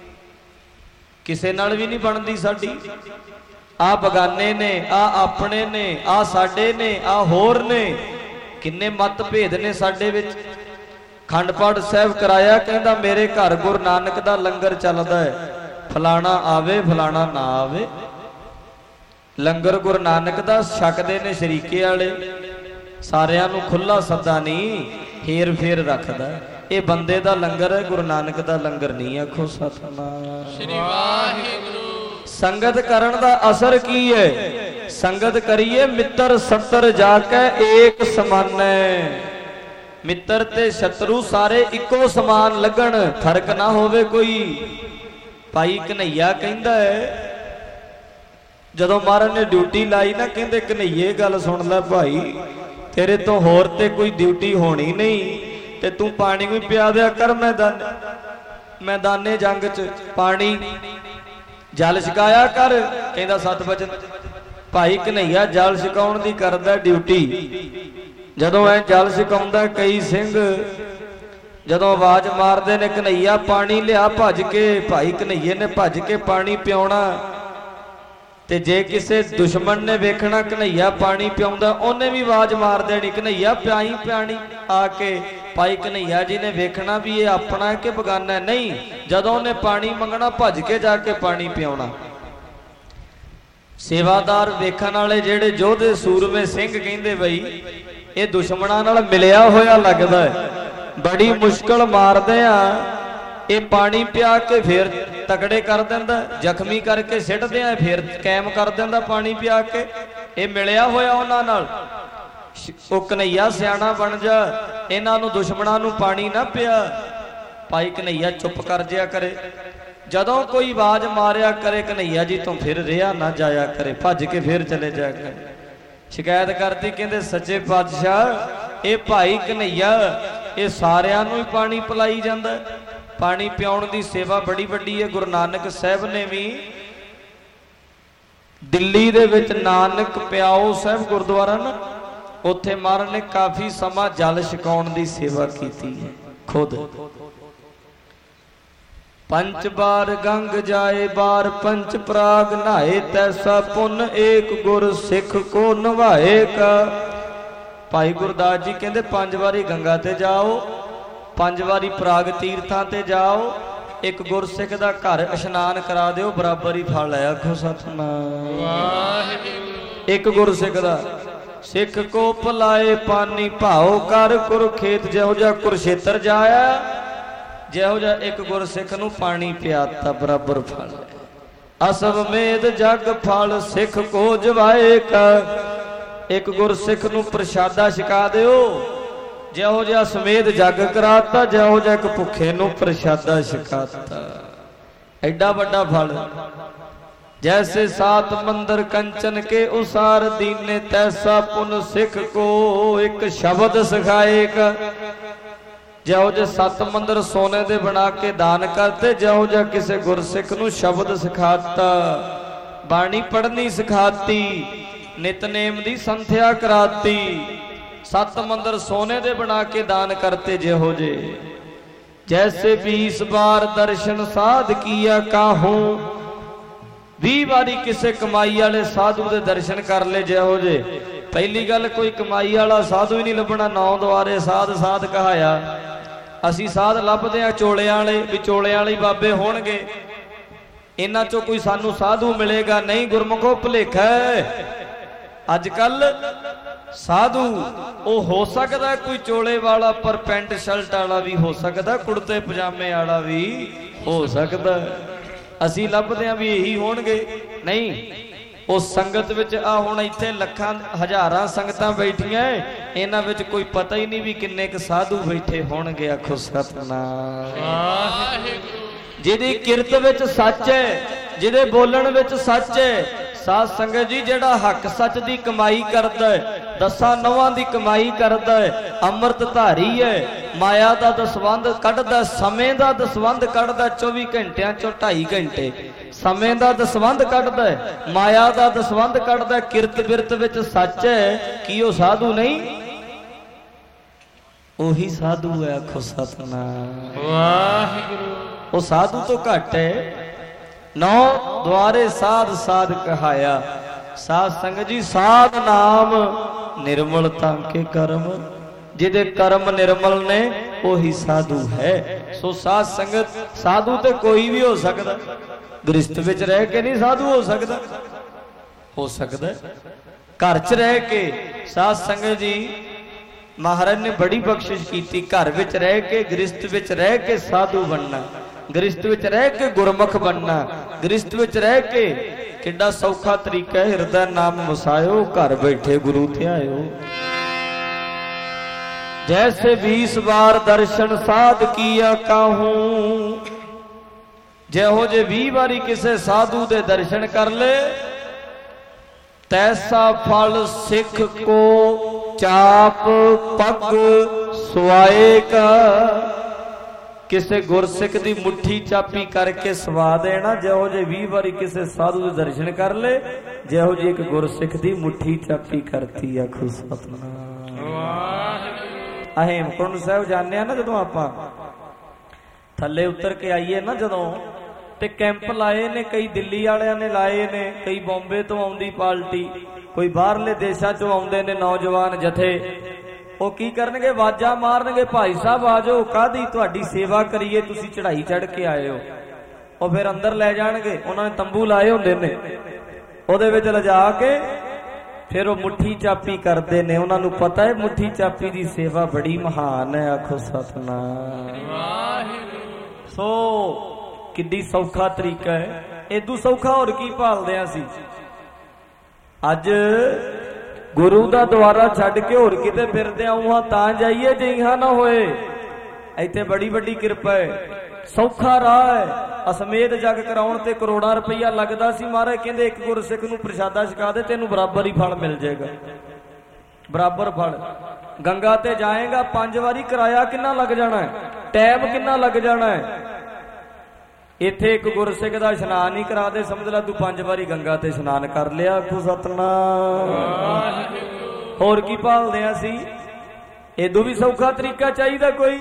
ਕਿਸੇ ਨਾਲ ਵੀ ਨਹੀਂ ਬਣਦੀ ਸਾਡੀ। ਆ ਬਗਾਨੇ ਨੇ, ਆ ਆਪਣੇ ਨੇ, ਆ ਸਾਡੇ ਨੇ, ਆ ਹੋਰ ਨੇ। ਕਿੰਨੇ ਮਤ ਭੇਦ ਨੇ ਸਾਡੇ ਵਿੱਚ। ਖੰਡ ਪਾਠ ਸਾਹਿਬ ਕਰਾਇਆ, ਕਹਿੰਦਾ ਮੇਰੇ ਘਰ ਗੁਰੂ ਨਾਨਕ ਦਾ ਲੰਗਰ ਚੱਲਦਾ ਹੈ, ਫਲਾਣਾ ਆਵੇ ਫਲਾਣਾ ਨਾ ਆਵੇ। ਲੰਗਰ ਗੁਰੂ ਨਾਨਕ ਦਾ ਛਕਦੇ ਨੇ ਸ਼ਰੀਕੇ ਵਾਲੇ, ਸਾਰਿਆਂ ਨੂੰ ਖੁੱਲਾ ਸੱਦਾ ਨਹੀਂ, ਹੇਰ ਫੇਰ ਰੱਖਦਾ। ਇਹ ਬੰਦੇ ਦਾ ਲੰਗਰ ਹੈ, ਗੁਰੂ ਨਾਨਕ ਦਾ ਲੰਗਰ ਨਹੀਂ। ਆਖੋ ਸਤਿਨਾਮ ਸ੍ਰੀ ਵਾਹਿਗੁਰੂ। ਸੰਗਤ ਕਰਨ ਦਾ ਅਸਰ ਕੀ ਹੈ? ਸੰਗਤ ਕਰੀਏ ਮਿੱਤਰ ਸੱਤਰ ਜਾ ਕੇ ਏਕ ਸਮਾਨੈ। ਮਿੱਤਰ ਤੇ ਸ਼ਤਰੂ ਸਾਰੇ ਇੱਕੋ ਸਮਾਨ ਲੱਗਣ, ਫਰਕ ਨਾ ਹੋਵੇ ਕੋਈ। ਭਾਈ ਕਨਈਆ ਕਹਿੰਦਾ ਹੈ, ਜਦੋਂ ਮਹਾਰਾਜ ਨੇ ਡਿਊਟੀ ਲਾਈ ਨਾ, ਕਹਿੰਦੇ ਕਨਈਏ ਗੱਲ ਸੁਣ ਲੈ ਭਾਈ, ਤੇਰੇ ਤੋਂ ਹੋਰ ਤੇ ਕੋਈ ਡਿਊਟੀ ਹੋਣੀ ਨਹੀਂ, ਤੇ ਤੂੰ ਪਾਣੀ ਵੀ ਪਿਆ ਦਿਆ ਕਰ। ਮੈਦਾਨ ਮੈਦਾਨੇ ਜੰਗ ਚ ਪਾਣੀ ਜਲ ਛਕਾਇਆ ਕਰ। ਕਹਿੰਦਾ ਸਤ ਬਚਨ। ਭਾਈ ਕਨਈਆ ਜਲ ਛਕਾਉਣ ਦੀ ਕਰਦਾ ਡਿਊਟੀ। ਜਦੋਂ ਐ ਜਲ ਛਕਾਉਂਦਾ, ਕਈ ਸਿੰਘ ਜਦੋਂ ਆਵਾਜ਼ ਮਾਰਦੇ ਨੇ ਕਨਈਆ ਪਾਣੀ ਲਿਆ, ਭੱਜ ਕੇ ਭਾਈ ਕਨਈਏ ਨੇ ਭੱਜ ਕੇ ਪਾਣੀ ਪਿਆਉਣਾ। ਤੇ ਜੇ ਕਿਸੇ ਦੁਸ਼ਮਣ ਨੇ ਵੇਖਣਾ ਕਨਈਆ ਪਾਣੀ ਪਿਆਉਂਦਾ, ਉਹਨੇ ਵੀ ਆਵਾਜ਼ ਮਾਰ ਦੇਣੀ, ਕਨਈਆ ਪਿਆਈ ਪਿਆਣੀ। ਆ ਕੇ ਭਾਈ ਕਨਈਆ ਜੀ ਨੇ ਵੇਖਣਾ ਵੀ ਇਹ ਆਪਣਾ ਹੈ ਕਿ ਬਗਾਨਾ ਹੈ। ਨਹੀਂ, ਜਦੋਂ ਉਹਨੇ ਪਾਣੀ ਮੰਗਣਾ ਭੱਜ ਕੇ ਜਾ ਕੇ ਪਾਣੀ ਪਿਆਉਣਾ। ਸੇਵਾਦਾਰ ਵੇਖਣ ਵਾਲੇ ਜਿਹੜੇ ਯੋਧੇ ਸੂਰਮੇ ਸਿੰਘ ਕਹਿੰਦੇ ਬਈ ਇਹ ਦੁਸ਼ਮਣਾਂ ਨਾਲ ਮਿਲਿਆ ਹੋਇਆ ਲੱਗਦਾ ਹੈ, ਬੜੀ ਮੁਸ਼ਕਲ ਮਾਰਦੇ ਆ। ਇਹ ਪਾਣੀ ਪਿਆ ਕੇ ਫੇਰ ਤਕੜੇ ਕਰ ਦਿੰਦਾ, ਜ਼ਖਮੀ ਕਰਕੇ ਸਿੱਟਦੇ ਆ, ਫੇਰ ਕਾਇਮ ਕਰ ਦਿੰਦਾ ਪਾਣੀ ਪਿਆ ਕੇ। ਇਹ ਮਿਲਿਆ ਹੋਇਆ ਉਹਨਾਂ ਨਾਲ। ਉਹ ਕਨਈਆ ਸਿਆਣਾ ਬਣ ਜਾ, ਇਹਨਾਂ ਨੂੰ ਦੁਸ਼ਮਣਾਂ ਨੂੰ ਪਾਣੀ ਨਾ ਪਿਆ। ਭਾਈ ਕਨਈਆ ਚੁੱਪ ਕਰ ਜਿਆ ਕਰੇ। ਜਦੋਂ ਕੋਈ ਆਵਾਜ਼ ਮਾਰਿਆ ਕਰੇ ਕਨਈਆ ਜੀ ਤੋਂ ਫਿਰ ਰਿਹਾ ਨਾ ਜਾਇਆ ਕਰੇ, ਭੱਜ ਕੇ ਫਿਰ ਚਲੇ ਜਾਇਆ ਕਰੇ। ਸ਼ਿਕਾਇਤ ਕਰਦੀ, ਕਹਿੰਦੇ ਸੱਚੇ ਪਾਤਸ਼ਾਹ ਇਹ ਭਾਈ ਕਨਈਆ ਇਹ ਸਾਰਿਆਂ ਨੂੰ ਹੀ ਪਾਣੀ ਪਿਲਾਈ ਜਾਂਦਾ। ਪਾਣੀ ਪਿਆਉਣ ਦੀ ਸੇਵਾ ਬੜੀ ਵੱਡੀ ਹੈ। ਗੁਰੂ ਨਾਨਕ ਸਾਹਿਬ ਨੇ ਵੀ ਦਿੱਲੀ ਦੇ ਵਿੱਚ ਨਾਨਕ ਪਿਆਓ ਸਾਹਿਬ ਗੁਰਦੁਆਰਾ ਨਾ, ਉੱਥੇ ਮਹਾਰਾਜ ਨੇ ਕਾਫੀ ਸਮਾਂ ਜਲ ਛਕਾਉਣ ਦੀ ਸੇਵਾ ਕੀਤੀ ਹੈ ਖੁਦ। ਪੰਚ ਬਾਰ ਗੰਗ ਜਾਏ ਬਾਰ ਪੰਚ ਪ੍ਰਾਗ ਨਹਾਏ, ਤੈਸਾ ਪੁੰਨ ਏਕ ਗੁਰ ਸਿੱਖ ਕੋ ਨਵਾਏਗਾ। ਭਾਈ ਗੁਰਦਾਸ ਜੀ ਕਹਿੰਦੇ ਪੰਜ ਵਾਰੀ ਗੰਗਾ ਤੇ ਜਾਓ, ਪੰਜ ਵਾਰੀ ਪ੍ਰਾਗ ਤੀਰਥਾਂ ਤੇ ਜਾਓ, ਇੱਕ ਗੁਰਸਿੱਖ ਦਾ ਘਰ ਇਸ਼ਨਾਨ ਕਰਾ ਦਿਓ, ਬਰਾਬਰ ਹੀ ਫਲ ਆਇਆ। ਆਖੋ ਸਤਿਨਾਮ ਵਾਹਿਗੁਰੂ। ਇੱਕ ਗੁਰਸਿੱਖ ਦਾ। ਸਿੱਖ ਕੋ ਭਲਾਏ ਪਾਨੀ ਭਾਉ ਕਰ, ਕੁਰਖੇਤ ਜਿਹੋ ਜਿਹਾ ਕੁਰਸ਼ੇਤਰ ਜਾਇਆ, ਜਿਹੋ ਜਿਹਾ ਇੱਕ ਗੁਰਸਿੱਖ ਨੂੰ ਪਾਣੀ ਪਿਆਤਾ, ਬਰਾਬਰ ਫਲ। ਅਸਵ ਮੇਦ ਜਗ ਫਲ ਸਿੱਖ ਕੋ ਜਵਾਏ ਕਰ। ਇੱਕ ਗੁਰਸਿੱਖ ਨੂੰ ਪ੍ਰਸ਼ਾਦਾ ਛਕਾ ਦਿਓ, ਜਿਹੋ ਜਿਹਾ ਸਮੇਤ ਜੱਗ ਕਰਾਤਾ, ਜਿਹੋ ਜਿਹਾ ਇੱਕ ਭੁੱਖੇ ਨੂੰ ਪ੍ਰਸ਼ਾਦਾ ਛਕਾਤਾ, ਐਡਾ ਵੱਡਾ ਫਲ। ਜੈਸੇ ਸਾਤ ਮੰਦਰ ਕੰਚਨ ਕੇ ਉਸਾਰ ਦੀਨੇ, ਤੈਸਾ ਪੁਨ ਸਿੱਖ ਕੋ ਇੱਕ ਸ਼ਬਦ ਸਿਖਾਏਗਾ। ਜਿਹੋ ਜਿਹੇ ਸੱਤ ਮੰਦਰ ਸੋਨੇ ਦੇ ਬਣਾ ਕੇ ਦਾਨ ਕਰਤੇ, ਜਿਹੋ ਜਿਹਾ ਕਿਸੇ ਗੁਰਸਿੱਖ ਨੂੰ ਸ਼ਬਦ ਸਿਖਾਤਾ, ਬਾਣੀ ਪੜ੍ਹਨੀ ਸਿਖਾਤੀ, ਨਿਤਨੇਮ ਦੀ ਸੰਥਿਆ ਕਰਾਤੀ। ਸੱਤ ਮੰਦਰ ਸੋਨੇ ਦੇ ਬਣਾ ਕੇ ਦਾਨ ਕਰਤੇ ਜਿਹੋ ਜੇ। ਜੈਸੇ बीस बार दर्शन साध किया काहू, ਵੀਹ ਵਾਰੀ ਕਿਸੇ ਕਮਾਈ ਵਾਲੇ ਸਾਧੂ ਦੇ ਦਰਸ਼ਨ ਕਰ ਲੈ ਜਿਹੋ ਜੇ। ਪਹਿਲੀ ਗੱਲ ਕੋਈ ਕਮਾਈ ਵਾਲਾ ਸਾਧੂ ਹੀ ਨਹੀਂ ਲੱਭਣਾ, ਨੌ ਦੁਆਰੇ ਸਾਧ ਸਾਧ ਕਹਾਇਆ। ਅਸੀਂ ਸਾਧ ਲੱਭਦੇ ਆ ਚੋਲਿਆਂ ਵਾਲੇ, ਵੀ ਚੋਲਿਆਂ ਵਾਲੇ ਬਾਬੇ ਹੋਣਗੇ, ਇਹਨਾਂ ਚੋਂ ਕੋਈ ਸਾਨੂੰ ਸਾਧੂ ਮਿਲੇਗਾ ਨਹੀਂ। ਗੁਰਮੁਖੋ ਭੁਲੇਖਾ ਹੈ। ਅੱਜ ਕੱਲ ਸਾਧੂ ਉਹ ਹੋ ਸਕਦਾ ਕੋਈ ਚੋਲੇ ਵਾਲਾ, ਪਰ ਪੈਂਟ ਸ਼ਰਟ ਵਾਲਾ ਵੀ ਹੋ ਸਕਦਾ, ਕੁੜਤੇ ਪਜਾਮੇ ਵਾਲਾ ਵੀ ਹੋ ਸਕਦਾ। ਅਸੀਂ ਲੱਭਦੇ ਆਂ ਵੀ ਇਹੀ ਹੋਣਗੇ, ਨਹੀਂ। ਉਹ ਸੰਗਤ ਵਿੱਚ ਆ ਹੁਣ ਇੱਥੇ ਲੱਖਾਂ ਹਜ਼ਾਰਾਂ ਸੰਗਤਾਂ ਬੈਠੀਆਂ, ਇਹਨਾਂ ਵਿੱਚ ਕੋਈ ਪਤਾ ਹੀ ਨਹੀਂ ਵੀ ਕਿੰਨੇ ਕੁ ਸਾਧੂ ਬੈਠੇ ਹੋਣਗੇ। ਆਖੋ ਸਤਿਨਾਮ ਵਾਹਿਗੁਰੂ। ਜਿਹਦੀ ਕਿਰਤ ਵਿੱਚ ਸੱਚ ਹੈ, ਜਿਹਦੇ ਬੋਲਣ ਵਿੱਚ ਸੱਚ ਹੈ। ਸਾਧ ਸੰਗਤ ਜੀ, ਜਿਹੜਾ ਹੱਕ ਸੱਚ ਦੀ ਕਮਾਈ ਕਰਦਾ ਹੈ, ਦਸਾਂ ਨੌਵਾਂ ਦੀ ਕਮਾਈ ਕਰਦਾ ਹੈ, ਅੰਮ੍ਰਿਤ ਧਾਰੀ ਹੈ, ਮਾਇਆ ਦਾ ਦਸਵੰਧ ਕੱਢਦਾ, ਸਮੇਂ ਦਾ ਦਸਵੰਧ ਕੱਢਦਾ, ਚੌਵੀ ਘੰਟਿਆਂ ਚੋਂ ਢਾਈ ਘੰਟੇ ਸਮੇਂ ਦਾ ਦਸਵੰਧ ਕੱਢਦਾ ਹੈ, ਮਾਇਆ ਦਾ ਦਸਵੰਧ ਕੱਢਦਾ, ਕਿਰਤ ਬਿਰਤ ਵਿੱਚ ਸੱਚ ਹੈ, ਕੀ ਉਹ ਸਾਧੂ ਨਹੀਂ? ਉਹੀ ਸਾਧੂ ਹੈ। ਆਖੋ ਸਤਿਨਾਮ ਵਾਹਿਗੁਰੂ। ਉਹ ਸਾਧੂ ਤੋਂ ਘੱਟ ਹੈ। ਨੌ ਦੁਆਰੇ ਸਾਧ ਸਾਧ ਕਹਾਇਆ। ਸਾਧ ਸੰਗਤ ਜੀ, ਸਾਧ ਨਾਮ ਨਿਰਮਲ ਤਾਂ ਕੇ ਕਰਮ, ਜਿਹਦੇ ਕਰਮ ਨਿਰਮਲ ਨੇ ਉਹੀ ਸਾਧੂ ਹੈ। ਸੋ ਸਾਧ ਸੰਗਤ, ਸਾਧੂ ਤੇ ਕੋਈ ਵੀ ਹੋ ਸਕਦਾ, ਗ੍ਰਸਥ ਵਿੱਚ ਰਹਿ ਕੇ ਨਹੀਂ ਸਾਧੂ ਹੋ ਸਕਦਾ। ਹੋ ਸਕਦਾ ਘਰ 'ਚ ਰਹਿ ਕੇ। ਸਾਧ ਸੰਗਤ ਜੀ, ਮਹਾਰਾਜ ਨੇ ਬੜੀ ਬਖਸ਼ਿਸ਼ ਕੀਤੀ। ਘਰ ਵਿੱਚ ਰਹਿ ਕੇ, ਗ੍ਰਸਥ ਵਿੱਚ ਰਹਿ ਕੇ ਸਾਧੂ ਬਣਨਾ, ਗ੍ਰਸਥ ਵਿੱਚ ਰਹਿ ਕੇ ਗੁਰਮੁਖ ਬਣਨਾ, ਗ੍ਰਸਥ ਵਿੱਚ ਰਹਿ ਕੇ ਕਿੱਡਾ ਸੌਖਾ ਤਰੀਕਾ ਹੈ। ਹਿਰਦਾ ਨਾਮ ਵਸਾਇਓ, ਘਰ ਬੈਠੇ ਗੁਰੂ ਧਿਆਇਓ। जैसे बीस बार दर्शन साध किया काहूं, ਜਿਹੋ ਜੇ ਵੀਹ ਵਾਰੀ ਕਿਸੇ ਸਾਧੂ ਦੇ ਦਰਸ਼ਨ ਕਰ ਲੇ, ਤੈਸਾ ਫਲ ਸਿੱਖ ਕੋ ਚਾਪ ਪੱਗ ਸਵਾਏਗਾ। ਕਿਸੇ ਗੁਰਸਿੱਖ ਦੀ ਮੁੱਠੀ ਚਾਪੀ ਕਰਕੇ ਸਵਾ ਦੇਣਾ, ਜਿਹੋ ਜੇ ਵੀਹ ਵਾਰੀ ਕਿਸੇ ਸਾਧੂ ਦੇ ਦਰਸ਼ਨ ਕਰ ਲੇ, ਜਿਹੋ ਜੀ ਇੱਕ ਗੁਰਸਿੱਖ ਦੀ ਮੁੱਠੀ ਚਾਪੀ ਕਰਤੀ। ਆਖੋ ਸਤਿਨਾਮ ਵਾਹਿਗੁਰੂ। ਹੇਮਕੁੰਟ ਸਾਹਿਬ ਜਾਂਦੇ ਆ ਨਾ, ਜਦੋਂ ਆਪਾਂ ਥੱਲੇ ਉਤਰ ਕੇ ਆਈਏ ਨਾ, ਜਦੋਂ ਤੇ ਕੈਂਪ ਲਾਏ ਨੇ, ਕਈ ਦਿੱਲੀ ਵਾਲਿਆਂ ਨੇ ਲਾਏ ਨੇ, ਕਈ ਬੰਬੇ ਤੋਂ ਆਉਂਦੀ ਪਾਰਟੀ, ਕੋਈ ਬਾਹਰਲੇ ਦੇਸ਼ਾਂ ਚੋਂ ਆਉਂਦੇ ਨੇ ਨੌਜਵਾਨ ਜਥੇ। ਉਹ ਕੀ ਕਰਨਗੇ? ਆਵਾਜ਼ਾਂ ਮਾਰਨਗੇ, ਭਾਈ ਸਾਹਿਬ ਆ ਜਾਓ, ਕਾਹਦੀ ਤੁਹਾਡੀ ਸੇਵਾ ਕਰੀਏ, ਤੁਸੀਂ ਚੜਾਈ ਚੜ ਕੇ ਆਏ ਹੋ। ਉਹ ਫਿਰ ਅੰਦਰ ਲੈ ਜਾਣਗੇ, ਉਹਨਾਂ ਨੇ ਤੰਬੂ ਲਾਏ ਹੁੰਦੇ ਨੇ, ਉਹਦੇ ਵਿੱਚ ਲਿਜਾ ਕੇ ਫਿਰ ਉਹ ਮੁੱਠੀ ਚਾਪੀ ਕਰਦੇ ਨੇ। ਉਹਨਾਂ ਨੂੰ ਪਤਾ ਹੈ ਮੁੱਠੀ ਚਾਪੀ ਦੀ ਸੇਵਾ ਬੜੀ ਮਹਾਨ ਹੈ। ਆਖੋ ਸਤਿਨਾਮ ਵਾਹਿਗੁਰੂ। ਸੋ ਕਿੱਡੀ ਸੌਖਾ ਤਰੀਕਾ ਹੈ। ਏਦੂ ਸੌਖਾ ਹੋਰ ਕੀ ਭਾਲਦੇ ਆਂ ਅਸੀਂ? ਅੱਜ ਗੁਰੂ ਦਾ ਦੁਆਰਾ ਛੱਡ ਕੇ ਹੋਰ ਕਿਤੇ ਫਿਰਦੇ ਆਉਂ ਤਾਂ ਜਾਈਏ, ਜੇ ਇਹਾਂ ਨਾ ਹੋਏ। ਇੱਥੇ ਬੜੀ ਵੱਡੀ ਕਿਰਪਾ ਹੈ, ਸੌਖਾ ਰਾਹ ਹੈ। ਅਸਮੇਤ ਜਗ ਕਰਾਉਣ ਤੇ ਕਰੋੜਾਂ ਰੁਪਈਆ ਲੱਗਦਾ ਸੀ। ਮਹਾਰਾਜ ਕਹਿੰਦੇ ਇੱਕ ਗੁਰਸਿੱਖ ਨੂੰ ਪ੍ਰਸ਼ਾਦਾ ਛਕਾ ਦੇ, ਤੈਨੂੰ ਬਰਾਬਰ ਹੀ ਫਲ ਮਿਲ ਜਾਏਗਾ, ਬਰਾਬਰ ਫਲ। ਗੰਗਾ ਤੇ ਜਾਏਗਾ, ਪੰਜ ਵਾਰੀ ਕਿਰਾਇਆ ਕਿੰਨਾ ਲੱਗ ਜਾਣਾ ਹੈ, ਟਾਈਮ ਕਿੰਨਾ ਲੱਗ ਜਾਣਾ ਹੈ। ਇੱਥੇ ਇੱਕ ਗੁਰਸਿੱਖ ਦਾ ਇਸ਼ਨਾਨ ਹੀ ਕਰਾ ਦੇ, ਸਮਝ ਲੈ ਤੂੰ ਪੰਜ ਵਾਰੀ ਗੰਗਾ ਤੇ ਇਸ਼ਨਾਨ ਕਰ ਲਿਆ। ਆਖੋ ਸਤਿਨਾਮ। ਹੋਰ ਕੀ ਭਾਲਦੇ ਆ ਅਸੀਂ? ਏਦੂ ਵੀ ਸੌਖਾ ਤਰੀਕਾ ਚਾਹੀਦਾ ਕੋਈ?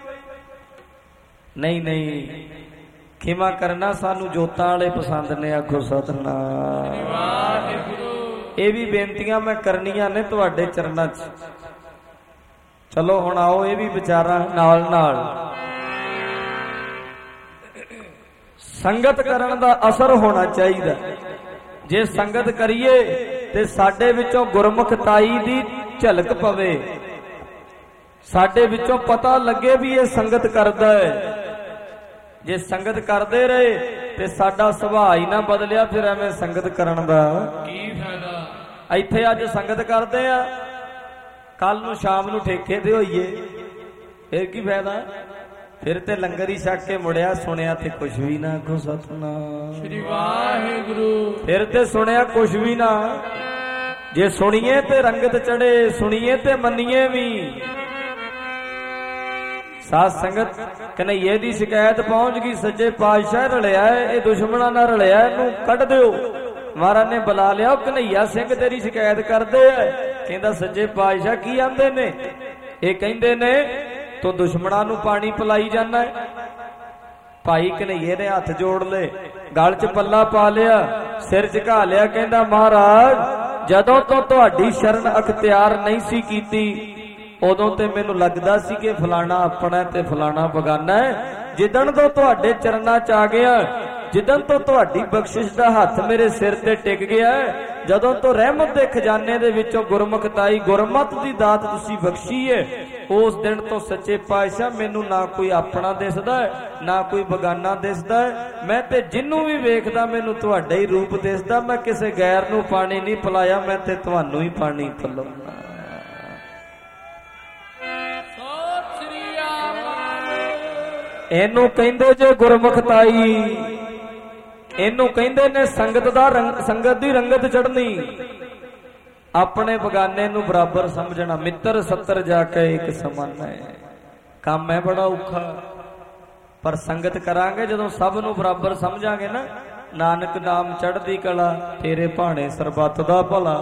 ਨਹੀਂ ਨਹੀਂ, ਖਿਮਾ ਕਰਨਾ, ਸਾਨੂੰ ਜੋਤਾਂ ਵਾਲੇ ਪਸੰਦ ਨੇ। ਆਖੋ ਸਤਿਨਾਮ ਵਾਹਿਗੁਰੂ। ਇਹ ਵੀ ਬੇਨਤੀਆਂ ਮੈਂ ਕਰਨੀਆਂ ਨੇ ਤੁਹਾਡੇ ਚਰਨਾਂ 'ਚ। ਚਲੋ ਹੁਣ ਆਓ, ਇਹ ਵੀ ਵਿਚਾਰਾਂ ਨਾਲ ਨਾਲ। ਸੰਗਤ ਕਰਨ ਦਾ ਅਸਰ ਹੋਣਾ ਚਾਹੀਦਾ। ਜੇ ਸੰਗਤ ਕਰੀਏ ਤੇ ਸਾਡੇ ਵਿੱਚੋਂ ਗੁਰਮੁਖਤਾਈ ਦੀ ਝਲਕ ਪਵੇ, ਸਾਡੇ ਵਿੱਚੋਂ ਪਤਾ ਲੱਗੇ ਵੀ ਇਹ ਸੰਗਤ ਕਰਦਾ ਹੈ। ਜੇ ਸੰਗਤ ਕਰਦੇ ਰਹੇ ਤੇ ਸਾਡਾ ਸੁਭਾਅ ਹੀ ਨਾ ਬਦਲਿਆ, ਫਿਰ ਐਵੇਂ ਸੰਗਤ ਕਰਨ ਦਾ ਕੀ ਫਾਇਦਾ? ਇੱਥੇ ਅੱਜ ਸੰਗਤ ਕਰਦੇ ਆ, ਕੱਲ ਨੂੰ ਸ਼ਾਮ ਨੂੰ ਠੇਕੇ ਤੇ ਹੋਈਏ, ਫਿਰ ਕੀ ਫਾਇਦਾ? ਫਿਰ ਤੇ ਲੰਗਰ ਹੀ ਛਕ ਕੇ ਮੁੜਿਆ, ਸੁਣਿਆ ਤੇ ਕੁਛ ਵੀ ਨਾ। ਆਖੋ ਸਤਿਨਾਮ ਸ੍ਰੀ ਵਾਹਿਗੁਰੂ। ਫਿਰ ਤੇ ਸੁਣਿਆ ਕੁਛ ਵੀ ਨਾ। ਜੇ ਸੁਣੀਏ ਤੇ ਰੰਗਤ ਚੜੇ, ਸੁਣੀਏ ਤੇ ਮੰਨੀਏ ਵੀ। ਸਾਧ ਸੰਗਤ, ਕਨਈਏ ਦੀ ਸ਼ਿਕਾਇਤ ਪਹੁੰਚ ਗਈ, ਸੱਚੇ ਪਾਤਸ਼ਾਹ ਰਲਿਆ ਇਹ ਦੁਸ਼ਮਣਾਂ ਨਾਲ ਰਲਿਆ, ਇਹਨੂੰ ਕੱਢ ਦਿਓ। ਮਹਾਰਾਜ ਨੇ ਬੁਲਾ ਲਿਆ, ਉਹ ਕਨਈਆ ਸਿੰਘ ਤੇਰੀ ਸ਼ਿਕਾਇਤ ਕਰਦੇ ਆ। ਕਹਿੰਦਾ ਸੱਚੇ ਪਾਤਸ਼ਾਹ ਕੀ ਆਂਦੇ ਨੇ? ਇਹ ਕਹਿੰਦੇ ਨੇ ਤੂੰ ਦੁਸ਼ਮਣਾਂ ਨੂੰ ਪਾਣੀ ਪਿਲਾਈ ਜਾਂਦਾ ਹੈ। ਭਾਈ ਕਨਈਏ ਨੇ ਹੱਥ ਜੋੜ ਲਏ, ਗਲ 'ਚ ਪੱਲਾ ਪਾ ਲਿਆ, ਸਿਰ ਝੁਕਾ ਲਿਆ। ਕਹਿੰਦਾ ਮਹਾਰਾਜ, ਜਦੋਂ ਤੋਂ ਤੁਹਾਡੀ ਸ਼ਰਨ ਅਖਤਿਆਰ ਨਹੀਂ ਸੀ ਕੀਤੀ, ਉਦੋਂ ਤੇ ਮੈਨੂੰ ਲੱਗਦਾ ਸੀ ਕਿ ਫਲਾਣਾ ਆਪਣਾ ਤੇ ਫਲਾਣਾ ਬਗਾਨਾ ਹੈ। ਜਿੱਦਣ ਤੋਂ ਤੁਹਾਡੇ ਚਰਨਾਂ 'ਚ ਆ ਗਿਆ, ਜਿੱਦਣ ਤੋਂ ਤੁਹਾਡੀ ਬਖਸ਼ਿਸ਼ ਦਾ ਹੱਥ ਮੇਰੇ ਸਿਰ ਤੇ ਟਿਕ ਗਿਆ, ਜਦੋਂ ਤੋਂ ਰਹਿਮਤ ਦੇ ਖਜ਼ਾਨੇ ਦੇ ਵਿੱਚੋਂ ਗੁਰਮੁਖਤਾਈ, ਗੁਰਮਤ ਦੀ ਦਾਤ ਤੁਸੀਂ ਬਖਸ਼ੀ ਹੈ, उस दिन तो सच्चे पातशाह मैनू ना कोई अपना दिसदा है ना कोई बगाना दिसदा है। मैं ते जिन्नू भी वेखदा मैनू तुहाडा ही रूप दिसदा। मैं किसी गैर नू पानी नहीं पिलाया, मैं ते तुहानू ही पानी पिलाउणा। इनू कहंदे जे गुरमुखताई, इनू कहंदे ने संगत दा रंग, संगत दी रंगत चढ़नी। अपने बगाने नू बराबर समझना। मित्र सत्तर जाके एक समान है। काम है बड़ा औखा, पर संगत करांगे जदों सब नू बराबर समझांगे ना। नानक नाम चढ़दी कला, तेरे भाणे सरबत दा भला।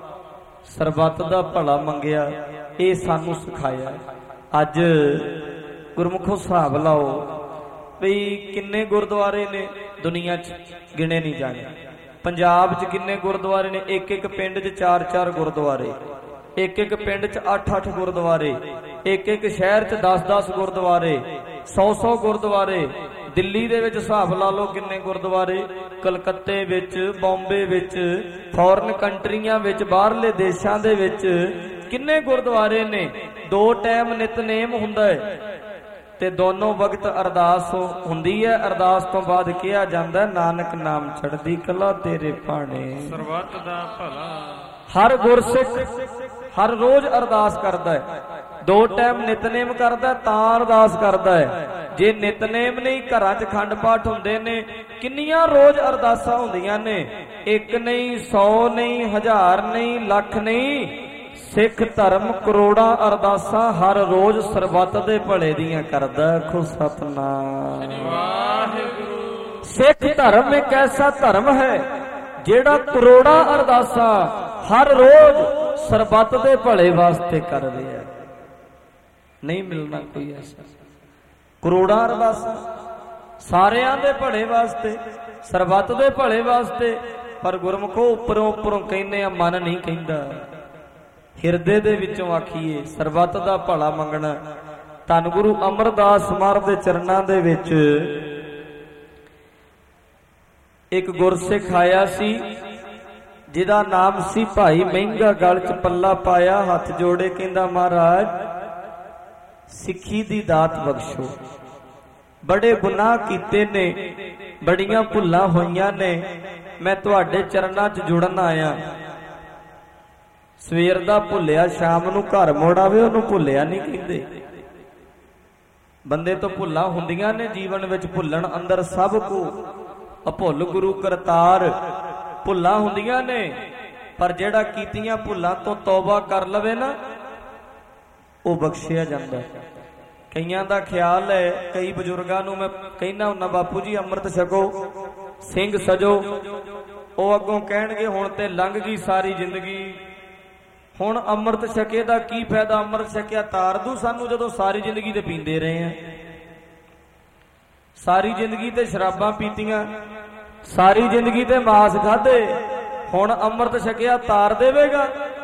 सरबत दा भला मंगिया, ये सानू सिखाया। अज गुरमुखो हिसाब लाओ भी किन्ने गुरुद्वारे ने दुनिया च, गिने नहीं जाने। पंजाब च किन्ने गुरुद्वारे ने, एक एक पिंड च चार चार गुरुद्वारे, एक एक पिंड च अठ अठ गुरुद्वारे, एक एक शहर च दस दस गुरुद्वारे, सौ सौ गुरुद्वारे। दिल्ली दे विच हिसाब ला लो किन्ने गुरुद्वारे, कलकत्ते विच, बॉम्बे विच, फॉरन कंट्रियां विच, बाहरले देशां दे विच किन्ने गुरुद्वारे ने। दो टाइम नितनेम हुंदा है ते दोनों वक्त अरदास हुंदी है। अरदास तो बाद किया जांदा है नानक नाम चढ़दी कला, तेरे भाणे सरबत दा भला। हर गुरसिख हर रोज अरदास करदा है। दो टाइम नितनेम करदा तां अरदास करदा है। जे नितनेम नहीं, घरां च खंड पाठ हुंदे ने, किन्नियां रोज अरदासां हुंदियां ने। एक नहीं, सौ नहीं, हजार नहीं, लख नहीं, सिख धर्म करोड़ा अरदासां हर रोज सरबत दे भले दियां करदा। खो सतनाम वाहिगुरू। सिख धर्म एक ऐसा धर्म है जेड़ा करोड़ा अरदासां हर रोज सरबत दे भले वास्ते कर रहा है। नहीं मिलना कोई ऐसा। करोड़ा अरदासां सारियां दे भले वास्ते, सरबत दे भले वास्ते। पर गुरमुखो उपरों उपरों कहने आ, मन नहीं कहंदा। हिरदे दे विचों आखीए सरबत दा भला मंगना। धन गुरु अमरदास महाराज दे चरनां दे विच एक गुरसिख आया सी जिहदा नाम सी भाई महिंगा। गल च पल्ला पाया, हथ जोड़े कहंदा महाराज सिक्खी दी दात बख्शो। बड़े गुनाह कीते ने, बड़ियां भुल्लां होईयां ने, मैं तुहाडे चरनां च जुड़न आया। सवेर दा भुलिया शाम नू घर मुड़ आवे ओनू भुलिया नहीं कहंदे। बंदे तो भुल्लां हुंदियां ने जीवन विच, भुल्लण अंदर सब को अभुल गुरु करतार। भुल्लां हुंदियां ने, पर जेड़ा कीतियां भुल्लां तो तौबा कर लवे ना, वो बख्शिया जांदा। कईयां दा ख्याल है, कई बजुर्गां नू मैं कहना हुन्ना बापू जी अमृत छको, सिंह सजो। वो अगों कहणगे हुण ते लंघ गई सारी जिंदगी, हुण अमृत छके दा की फायदा। अमृत छकिया तार दू सानू जदों सारी जिंदगी ते पींदे रहे हैं। सारी जिंदगी ते शराबां पीतियां, सारी जिंदगी ते मांस खाधे, हुण अमृत छकिया तार देवेगा।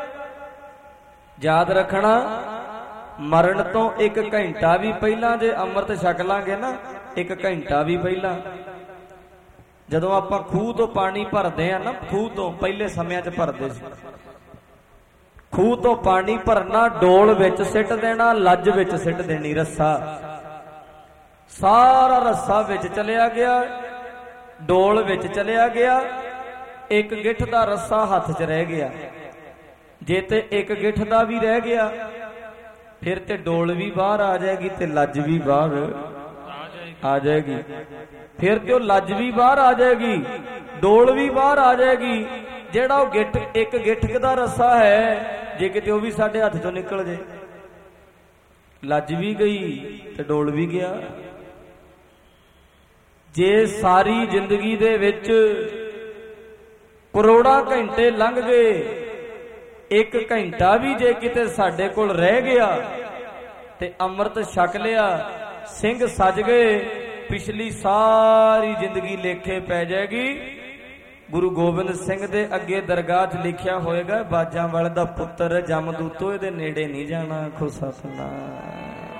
याद रखना मरण तो एक घंटा भी पहला जे अमृत छक लांगे ना, एक घंटा भी पहला जदों आपां खूह तो पानी भरदे आ ना, खूह तो पहले समय च भरदे सी। खूह तो पानी भरना, डोल विच सिट देना, लज विच सिट देनी, रस्सा सारा रस्सा विच चलिया गया, डोल विच चलिया गया। एक गिठ दा रस्सा हथ च रह गया। जे ते एक गिठ दा भी रह गया फिर ते डोल भी बाहर आ जाएगी ते लज भी बाहर आ जाएगी। फिर ते लज भी बाहर आ जाएगी, डोल भी बाहर आ जाएगी। जेड़ा वो गिठ एक गिठ दा रस्सा है, जे किते वो भी साडे हथ चों निकल जाए, लज भी गई ते डोल भी गया। जे सारी जिंदगी दे विच करोड़ा घंटे लंघ गए, एक घंटा भी जे किते साडे कोल रह गया ते अमृत छक लिया, सिंह सज गए, पिछली सारी जिंदगी लेखे पै जाएगी। गुरु गोबिंद सिंह दे अगे दरगाह च लिखिया होएगा, बाजां वाले दा पुत्र जमदूतो इहदे नेड़े नहीं जाना। खो सतनाम।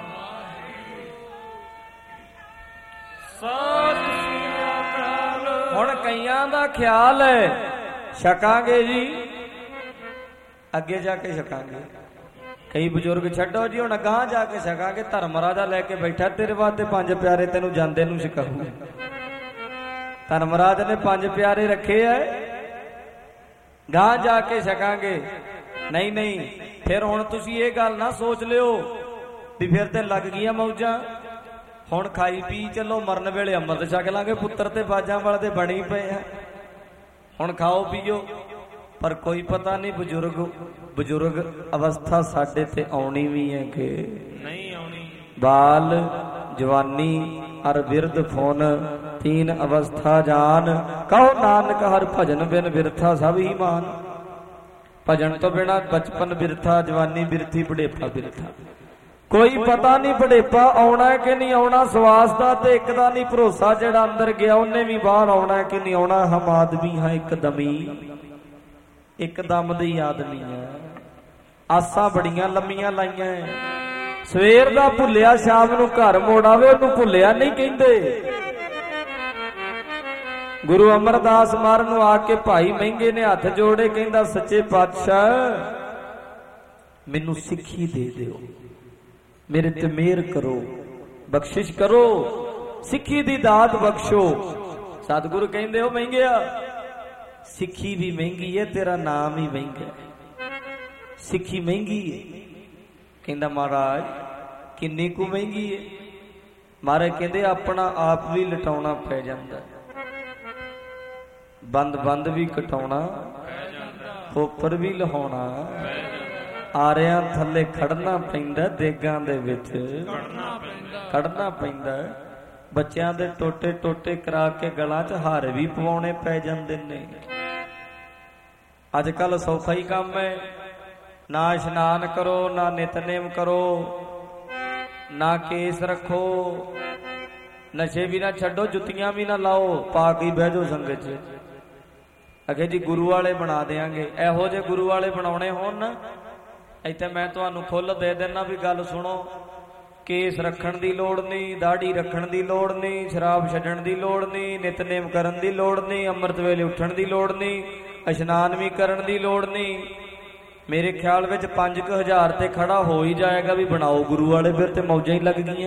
हुण कईयां दा ख्याल है छकांगे जी, अगे जाके छकांगे, कई बजुर्ग छड्डो जी हुण गां जाके छकांगे, धर्म राजा लैके बैठा तेरे वास्ते पंज प्यारे तेनू जांदे नू छकाऊ। धर्मराज ने पंज प्यारे रखे है, गां जाके छकांगे। नहीं नहीं, फिर हुण तुसीं ये गल ना सोच लियो भी फिर ते लग गईयां मौजां, हुण खाई पी चलो, मरन वेले अमृत छक लांगे, पुत्तर ते बाजां वाले ते बणी पए हैं, हुण खाओ पीओ। पर कोई पता नहीं बुजुर्ग बुजुर्ग अवस्था साडे ते आउणी भी है कि नहीं आउणी। बाल जवानी और बिरध फोन तीन अवस्था जान, कहो नानक हर भजन बिन बिरथा सब ही मान। भजन तो बिना बचपन बिरथा, जवानी बिरथी, बुढ़ेपा बिरथा। कोई पता नहीं बुढ़ेपा आउणा है कि नहीं आउणा, सवास दा ते एक दा नहीं भरोसा, जेड़ा अंदर गया उन्हें भी बाहर आउणा है कि नहीं आउणा। हम आदमी हाँ एकदमी, एकदम दी आदमी है। आसां बड़ियां लम्मियां लाइयां है, सवेर दा भुलिया शाम नूं घर मोड़ आवे उहनूं भुलिया नहीं कहिंदे। गुरु अमरदास मार नूं आके भाई महंगे ने हथ जोड़े, कहंदा सच्चे पातशाह मैनूं सिੱਖੀ दे दिओ, मेरे ते मेहर करो, बख्शिश करो, सिੱਖੀ दी दात बख्शो। सतगुरु कहंदे हो महंगिया सिੱਖੀ भी महंगी है, तेरा नाम ही महंगा है। सिੱਖੀ महंगी है, कहंदा महाराज किन्नी कु महंगी है। महाराज कहंदे अपना आप भी लटाउणा पै जांदा, बंद बंद भी कटाउणा, खोपर भी लहाउणा, आरियां थल्ले खड़ना पैंदा, देगां दे विच खड़ना पैंदा, बच्चों दे टोटे टोटे करा के गलां च हार भी पवाउणे पै जांदे ने। अज कल सौखा ही काम है, ना इशनान करो, ना नितनेम करो, ना केस रखो, नशे भी ना छड्डो, जुत्तियां भी ना लाओ, पाक ही बह जाओ संगत च। अगे जी गुरु वाले बना देंगे, इहो जे गुरु वाले बनाने होण ना, इत्थे मैं तुहानूं खुल दे देना भी गल सुनो। केस रखण दी लोड़ नहीं, दाढ़ी रखण दी लोड़ नहीं, शराब छड्डण दी लोड़ नहीं, नितनेम करन दी लोड़ नहीं, अमृत वेले उठण दी लोड़ नहीं, इशनान भी करन दी लोड़ नहीं। मेरे ख्याल विच पांच क हजार ते खड़ा हो ही जाएगा भी बनाओ गुरु वाले, फिर ते मौजां ही लग गईयां।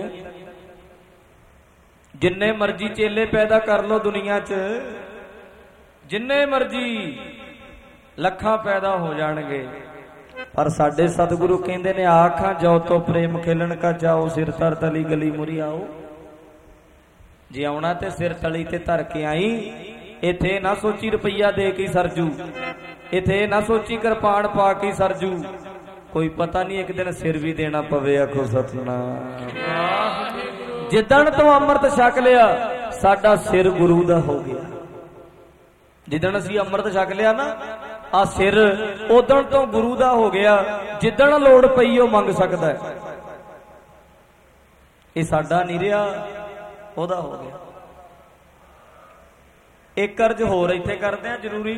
जिन्ने मर्जी चेले पैदा कर लो दुनिया च, जिन्ने मर्जी लखां पैदा हो जाणगे, पर साडे सतगुरु कहंदे ने आखां जाओ तो प्रेम खेलन का जाओ, सिर तर तली गली मुरी आओ। जे आउणा ते सिर तली ते धर के आई, इथे ना सोची रुपया दे के सरजू, इथे ना सोची कृपाण पा के सरजू, कोई पता नहीं एक दिन सिर भी देना पवे। आखो सतनाम। जिदण तो अमृत छक लिया साडा सिर गुरु दा हो गया। जिदण असीं अमृत छक लिया ना, आ सिर उदण तो गुरु दा हो गया। जिदण लोड़ पई ओ मंग सकदा है, ये साडा नहीं रहा, ओदा हो गया। एक अर्ज होर इत्थे करदे हैं जरूरी।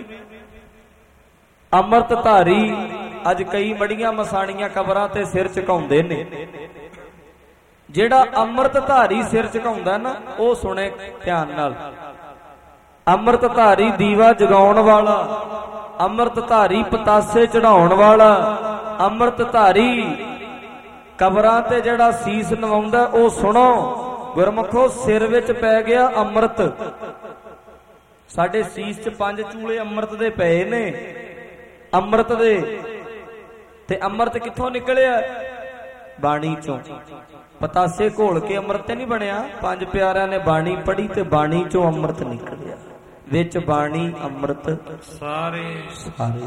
अमृत धारी अज कई मड़ियां मसाणियां कबरां ते सिर झुकाउंदे ने। जेड़ा अमृत धारी सिर झुकाउंदा ना, ओ सुने ध्यान नाल। अमृत धारी दीवा जगाउण वाला, अमृत धारी पतासे चढ़ाउण वाला, अमृत धारी कबरां ते जेड़ा सीस नवाउंदा, ओ सुनो गुरमुखो, सिर विच पै गया अमृत। साडे सीस च पंज चूले अमृत दे पए ने, अमृत दे। ते अमृत कित्थों निकलिया? बाणी चों। पतासे घोल के अमृत ते नहीं बनया, पंज प्यारिਆਂ ने बाणी पढ़ी ते बाणी चों अमृत निकलिया। विच बाणी अमृत सारे सारे,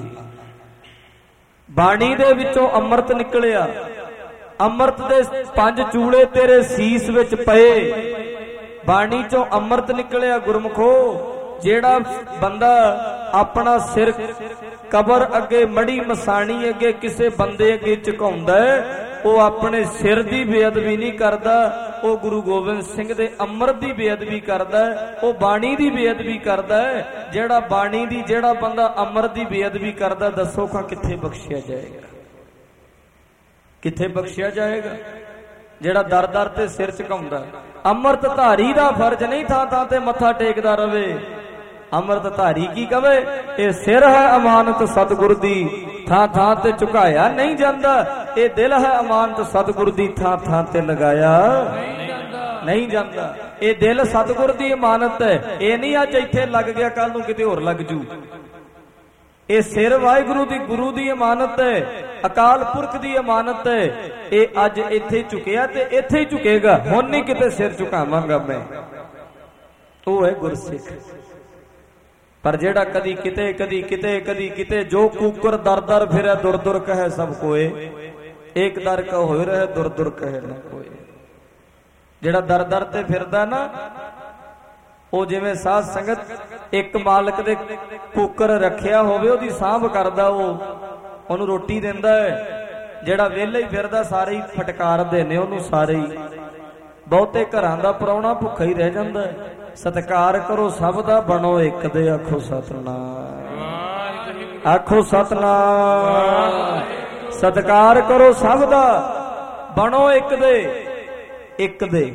बाणी दे विचों अमृत निकलिया। अमृत दे पंज चूड़े तेरे सीस विच पए, बाणी चों अमृत निकलिया। गुरमुखो, जेड़ा बंदा अपना सिर कबर अगे, मड़ी मसाणी अगे, किसे बंदे अगे झुकाउंदा है, वो अपने सिर की बेअदबी नहीं करता, वो गुरु गोबिंद सिंह दे अमृत की बेअदबी करता है, वो बाणी की बेअदबी करता है। जेड़ा बाणी दी, जेड़ा बंदा अमृत की बेअदबी करता, दसो खां किथे बख्शिया जाएगा? किथे बख्शिया जाएगा? जेड़ा दर दर ते सिर झुकाउंदा। अमृत धारी दा फर्ज नहीं थां थां ते मत्था टेकदा रवे। अमृत धारी की कवे, ये सिर है अमानत सतगुर दी, थां थां ते झुकाया नहीं जांदा। ਇਹ ਦਿਲ ਹੈ ਅਮਾਨਤ ਸਤਿਗੁਰ ਦੀ ਥਾਂ ਥਾਂ ਤੇ ਲਗਾਇਆ ਨਹੀਂ ਜਾਂਦਾ। ਇਹ ਦਿਲ ਸਤਿਗੁਰ ਦੀ ਅਮਾਨਤ ਹੈ, ਇਹ ਨਹੀਂ ਅੱਜ ਇੱਥੇ ਲੱਗ ਗਿਆ ਕੱਲ ਨੂੰ ਕਿਤੇ ਹੋਰ ਲੱਗ ਜੂ। ਇਹ ਸਿਰ ਵਾਹਿਗੁਰੂ ਦੀ ਗੁਰੂ ਦੀ ਅਮਾਨਤ ਹੈ, ਅਕਾਲ ਪੁਰਖ ਦੀ ਅਮਾਨਤ ਹੈ। ਇਹ ਅੱਜ ਇੱਥੇ ਝੁਕਿਆ ਤੇ ਇੱਥੇ ਹੀ ਝੁਕੇਗਾ, ਹੁਣ ਨਹੀਂ ਕਿਤੇ ਸਿਰ ਝੁਕਾਵਾਂਗਾ ਮੈਂ। ਉਹ ਹੈ ਗੁਰਸਿੱਖ। ਪਰ ਜਿਹੜਾ ਕਦੀ ਕਿਤੇ ਕਦੀ ਕਿਤੇ ਕਦੀ ਕਿਤੇ ਜੋ ਕੂਕਰ ਦਰ ਦਰ ਫਿਰੈ ਦੁਰ ਦੁਰ ਕਹੈ ਸਭ ਕੋਏ, ਏਕ ਦਰ ਕਾ ਹੋਇ ਰਹਿ ਦੁਰ ਦੁਰ ਕਹੈ ਨਾ ਕੋਏ। ਜਿਹੜਾ ਦਰ ਦਰ ਤੇ ਫਿਰਦਾ ਨਾ, ਉਹ ਜਿਵੇਂ ਸਾਧ ਸੰਗਤ ਇੱਕ ਮਾਲਕ ਦੇ ਕੂਕਰ ਰੱਖਿਆ ਹੋਵੇ, ਉਹਦੀ ਸਾਂਭ ਕਰਦਾ, ਉਹ ਉਹਨੂੰ ਰੋਟੀ ਦਿੰਦਾ ਹੈ। ਜਿਹੜਾ ਵਿਹਲਾ ਹੀ ਫਿਰਦਾ ਸਾਰੇ ਹੀ ਫਟਕਾਰਦੇ ਨੇ ਉਹਨੂੰ, ਸਾਰੇ ਹੀ। ਬਹੁਤੇ ਘਰਾਂ ਦਾ ਪ੍ਰਾਹੁਣਾ ਭੁੱਖਾ ਹੀ ਰਹਿ ਜਾਂਦਾ ਹੈ। ਸਤਿਕਾਰ ਕਰੋ ਸਭ ਦਾ, ਬਣੋ ਇੱਕ ਦੇ, ਆਖੋ ਸਤਿਨਾਮ, ਆਖੋ ਸਤਿਨਾਮ। ਸਤਿਕਾਰ ਕਰੋ ਸਭ ਦਾ, ਬਣੋ ਇੱਕ ਦੇ, ਇੱਕ ਦੇ।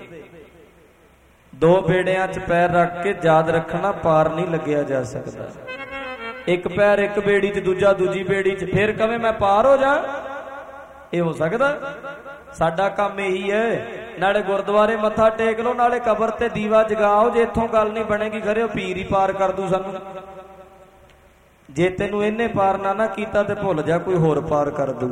ਦੋ ਬੇੜਿਆਂ 'ਚ ਪੈਰ ਰੱਖ ਕੇ ਯਾਦ ਰੱਖਣਾ, ਪਾਰ ਨਹੀਂ ਲੱਗਿਆ ਜਾ ਸਕਦਾ। ਇੱਕ ਪੈਰ ਇੱਕ ਬੇੜੀ 'ਚ, ਦੂਜਾ ਦੂਜੀ ਬੇੜੀ 'ਚ, ਫੇਰ ਕਵੇਂ ਮੈਂ ਪਾਰ ਹੋ ਜਾ? ਇਹ ਹੋ ਸਕਦਾ? ਸਾਡਾ ਕੰਮ ਇਹੀ ਹੈ, ਨਾਲੇ ਗੁਰਦੁਆਰੇ ਮੱਥਾ ਟੇਕ ਲੋ, ਨਾਲੇ ਕਬਰ ਤੇ ਦੀਵਾ ਜਗਾਓ। ਜੇ ਇੱਥੋਂ ਗੱਲ ਨਹੀਂ ਬਣੇਗੀ, ਖਰੇ ਉਹ ਪੀਰ ਹੀ ਪਾਰ ਕਰ ਦੂ ਸਾਨੂੰ। ਜੇ ਤੈਨੂੰ ਇਹਨੇ ਪਾਰ ਨਾ ਨਾ ਕੀਤਾ ਤੇ ਭੁੱਲ ਜਾ, ਕੋਈ ਹੋਰ ਪਾਰ ਕਰ ਦੂ।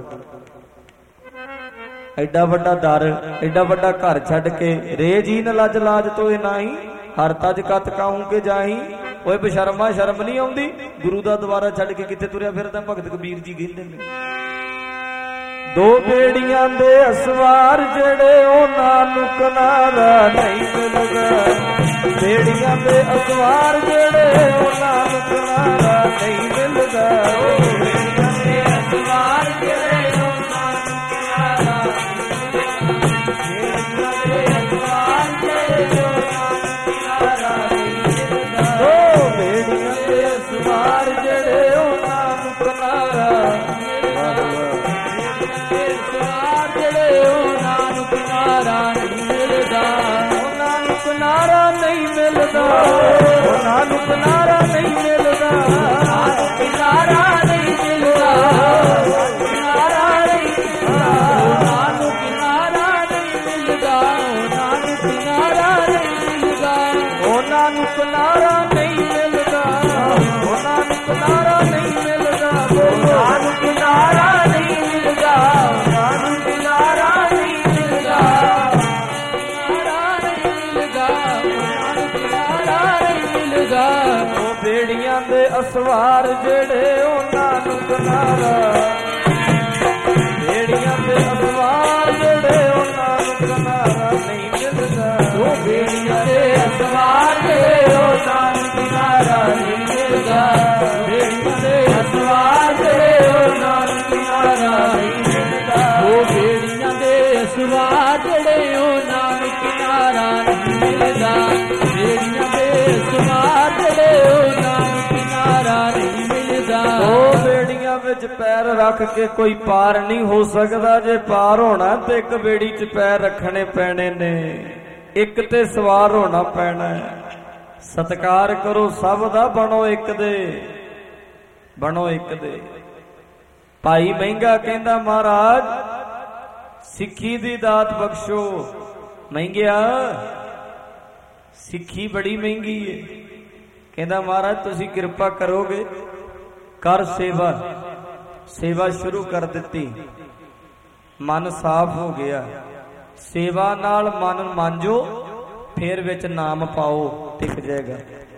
ਐਡਾ ਵੱਡਾ ਦਰ, ਐਡਾ ਵੱਡਾ ਘਰ ਛੱਡ ਕੇ, ਰੇ ਜੀ ਨ ਲੱਜ ਲਾਜ ਤੋਏ ਨਾਹੀ, ਹਰ ਤਜ ਕਤ ਕਾਹੂ ਕੇ ਜਾਹੀ। ਓਏ ਬਸ਼ਰਮਾ, ਸ਼ਰਮ ਨਹੀਂ ਆਉਂਦੀ? ਗੁਰੂ ਦਾ ਦੁਆਰਾ ਛੱਡ ਕੇ ਕਿੱਥੇ ਤੁਰਿਆ ਫਿਰਦਾ? ਭਗਤ ਕਬੀਰ ਜੀ ਕਹਿੰਦੇ ਨੇ, ਦੋ ਬੇੜੀਆਂ ਦੇ ਅਸਵਾਰ ਜਿਹੜੇ ਉਹਨਾਂ ਨੂੰ ਕਿਨਾਰਾ ਨਹੀਂ ਮਿਲਦਾ। ਬੇੜੀਆਂ ਦੇ ਅਸਵਾਰ ਜਿਹੜੇ ਉਹਨਾਂ ਨੂੰ ਕਿਨਾਰਾ ਨਹੀਂ ਮਿਲਦਾ। ਬੇੜੀਆਂ ਦੇ ਅਸਵਾਰ ਜਿਹੜੇ ਉਹਨਾਂ ਨੂੰ ਕਿਨਾਰਾ ਉਹਨਾਂ ਨੂੰ ਕਿਨਾਰਾ ਨਹੀਂ ਮਿਲਦਾ। ਕਿਨਾਰਾ ਨਹੀਂ ਮਿਲਦਾ, ਕਿਨਾਰਾ ਨਹੀਂ ਮਿਲਦਾ, ਉਹਨਾਂ ਨੂੰ ਕਿਨਾਰਾ ਨਹੀਂ ਮਿਲਦਾ। ਉਹਨਾਂ ਨੂੰ ਕਿਨਾਰਾ ਨਹੀਂ ਮਿਲਦਾ, ਉਹਨਾਂ ਨੂੰ ਕਿਨਾਰਾ ਨਹੀਂ ਮਿਲਦਾ। ਉਹਨਾਂ ਨੂੰ ਕਿਨਾਰਾ ਨਹੀਂ ਮਿਲਦਾ, ਉਹਨਾਂ ਨੂੰ ਕਿਨਾਰਾ ਨਹੀਂ ਮਿਲਦਾ। ਉਹਨਾਂ ਨੂੰ ਕਿਨਾਰਾ ਨਹੀਂ ਮਿਲਦਾ, ਉਹ ਬੇੜੀਆਂ ਦੇ ਅਸਵਾਰ ਜਿਹੜੇ ਉਹਨਾਂ ਨੂੰ ਕਿਨਾਰਾ, ਬੇੜੀਆਂ ਦੇ ਅਸਵਾਰ ਜਿਹੜੇ ਉਹਨਾਂ ਨੂੰ ਕਿਨਾਰਾ ਨਹੀਂ ਮਿਲਦਾ। ਉਹ ਬੇੜੀਆਂ ਦੇ ਅਸਵਾਰ ਜਿਹੜੇ ਉਹਨਾਂ ਨੂੰ ਕਿਨਾਰਾ ਨਹੀਂ ਮਿਲਦਾ। ਬੇੜੀਆਂ ਦੇ ਅਸਵਾਰ ਜਿਹੜੇ ਉਹਨਾਂ ਨੂੰ ਕਿਨਾਰਾ ਨਹੀਂ ਮਿਲਦਾ। ਉਹ ਬੇੜੀਆਂ ਦੇ ਅਸਵਾਰ ਜਿਹੜੇ ਉਹਨਾਂ ਨੂੰ ਕਿਨਾਰਾ ਨਹੀਂ ਮਿਲਦਾ। ਬੇੜੀਆਂ ਦੇ ਅਸਵਾਰ ਜਿਹੜੇ ਉਹਨਾਂ ਨੂੰ ਕਿਨਾਰਾ ਨਹੀਂ ਮਿਲਦਾ। ਉਹ ਬੇੜੀਆਂ ਵਿੱਚ ਪੈਰ ਰੱਖ ਕੇ ਕੋਈ ਪਾਰ ਨਹੀਂ ਹੋ ਸਕਦਾ। ਜੇ ਪਾਰ ਹੋਣਾ ਤੇ ਇੱਕ ਬੇੜੀ 'ਚ ਪੈਰ ਰੱਖਣੇ ਪੈਣੇ ਨੇ, ਇੱਕ ਤੇ ਸਵਾਰ ਹੋਣਾ ਪੈਣਾ। ਸਤਿਕਾਰ ਕਰੋ ਸਭ ਦਾ, ਬਣੋ ਇੱਕ ਦੇ, ਬਣੋ ਇੱਕ ਦੇ। ਭਾਈ ਮਹਿੰਗਾ ਕਹਿੰਦਾ, ਮਹਾਰਾਜ ਸਿੱਖੀ ਦੀ ਦਾਤ ਬਖਸ਼ੋ। ਮਹਿੰਗਿਆ ਸਿੱਖੀ ਬੜੀ ਮਹਿੰਗੀ ਹੈ। ਕਹਿੰਦਾ ਮਹਾਰਾਜ ਤੁਸੀਂ ਕਿਰਪਾ ਕਰੋਗੇ, ਕਰ ਸੇਵਾ। ਸੇਵਾ ਸ਼ੁਰੂ ਕਰ ਦਿੱਤੀ, ਮਨ ਸਾਫ਼ ਹੋ ਗਿਆ। ਸੇਵਾ ਨਾਲ ਮਨ ਮਾਂਜੋ, ਫੇਰ ਵਿੱਚ ਨਾਮ ਪਾਓ, ਟਿਕ ਜਾਏਗਾ।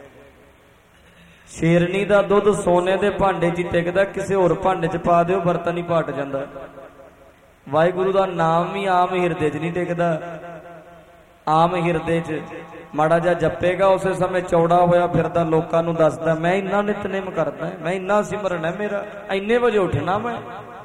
ਸ਼ੇਰਨੀ ਦਾ ਦੁੱਧ ਸੋਨੇ ਦੇ ਭਾਂਡੇ 'ਚ ਟਿਕਦਾ, ਕਿਸੇ ਹੋਰ ਭਾਂਡੇ 'ਚ ਪਾ ਦਿਓ ਬਰਤਨ ਹੀ ਪਾਟ ਜਾਂਦਾ। ਵਾਹਿਗੁਰੂ ਦਾ ਨਾਮ ਵੀ ਆਮ ਹਿਰਦੇ 'ਚ ਨਹੀਂ ਟਿਕਦਾ। ਆਮ ਹਿਰਦੇ 'ਚ ਮਾੜਾ ਜਿਹਾ ਜਪੇਗਾ, ਉਸੇ ਸਮੇਂ ਚੌੜਾ ਹੋਇਆ ਫਿਰਦਾ, ਲੋਕਾਂ ਨੂੰ ਦੱਸਦਾ ਮੈਂ ਇੰਨਾ ਨਿਤਨੇਮ ਕਰਦਾ, ਮੈਂ ਇੰਨਾ ਸਿਮਰਨ ਹੈ ਮੇਰਾ, ਇੰਨੇ ਵਜੇ ਉੱਠਣਾ ਮੈਂ।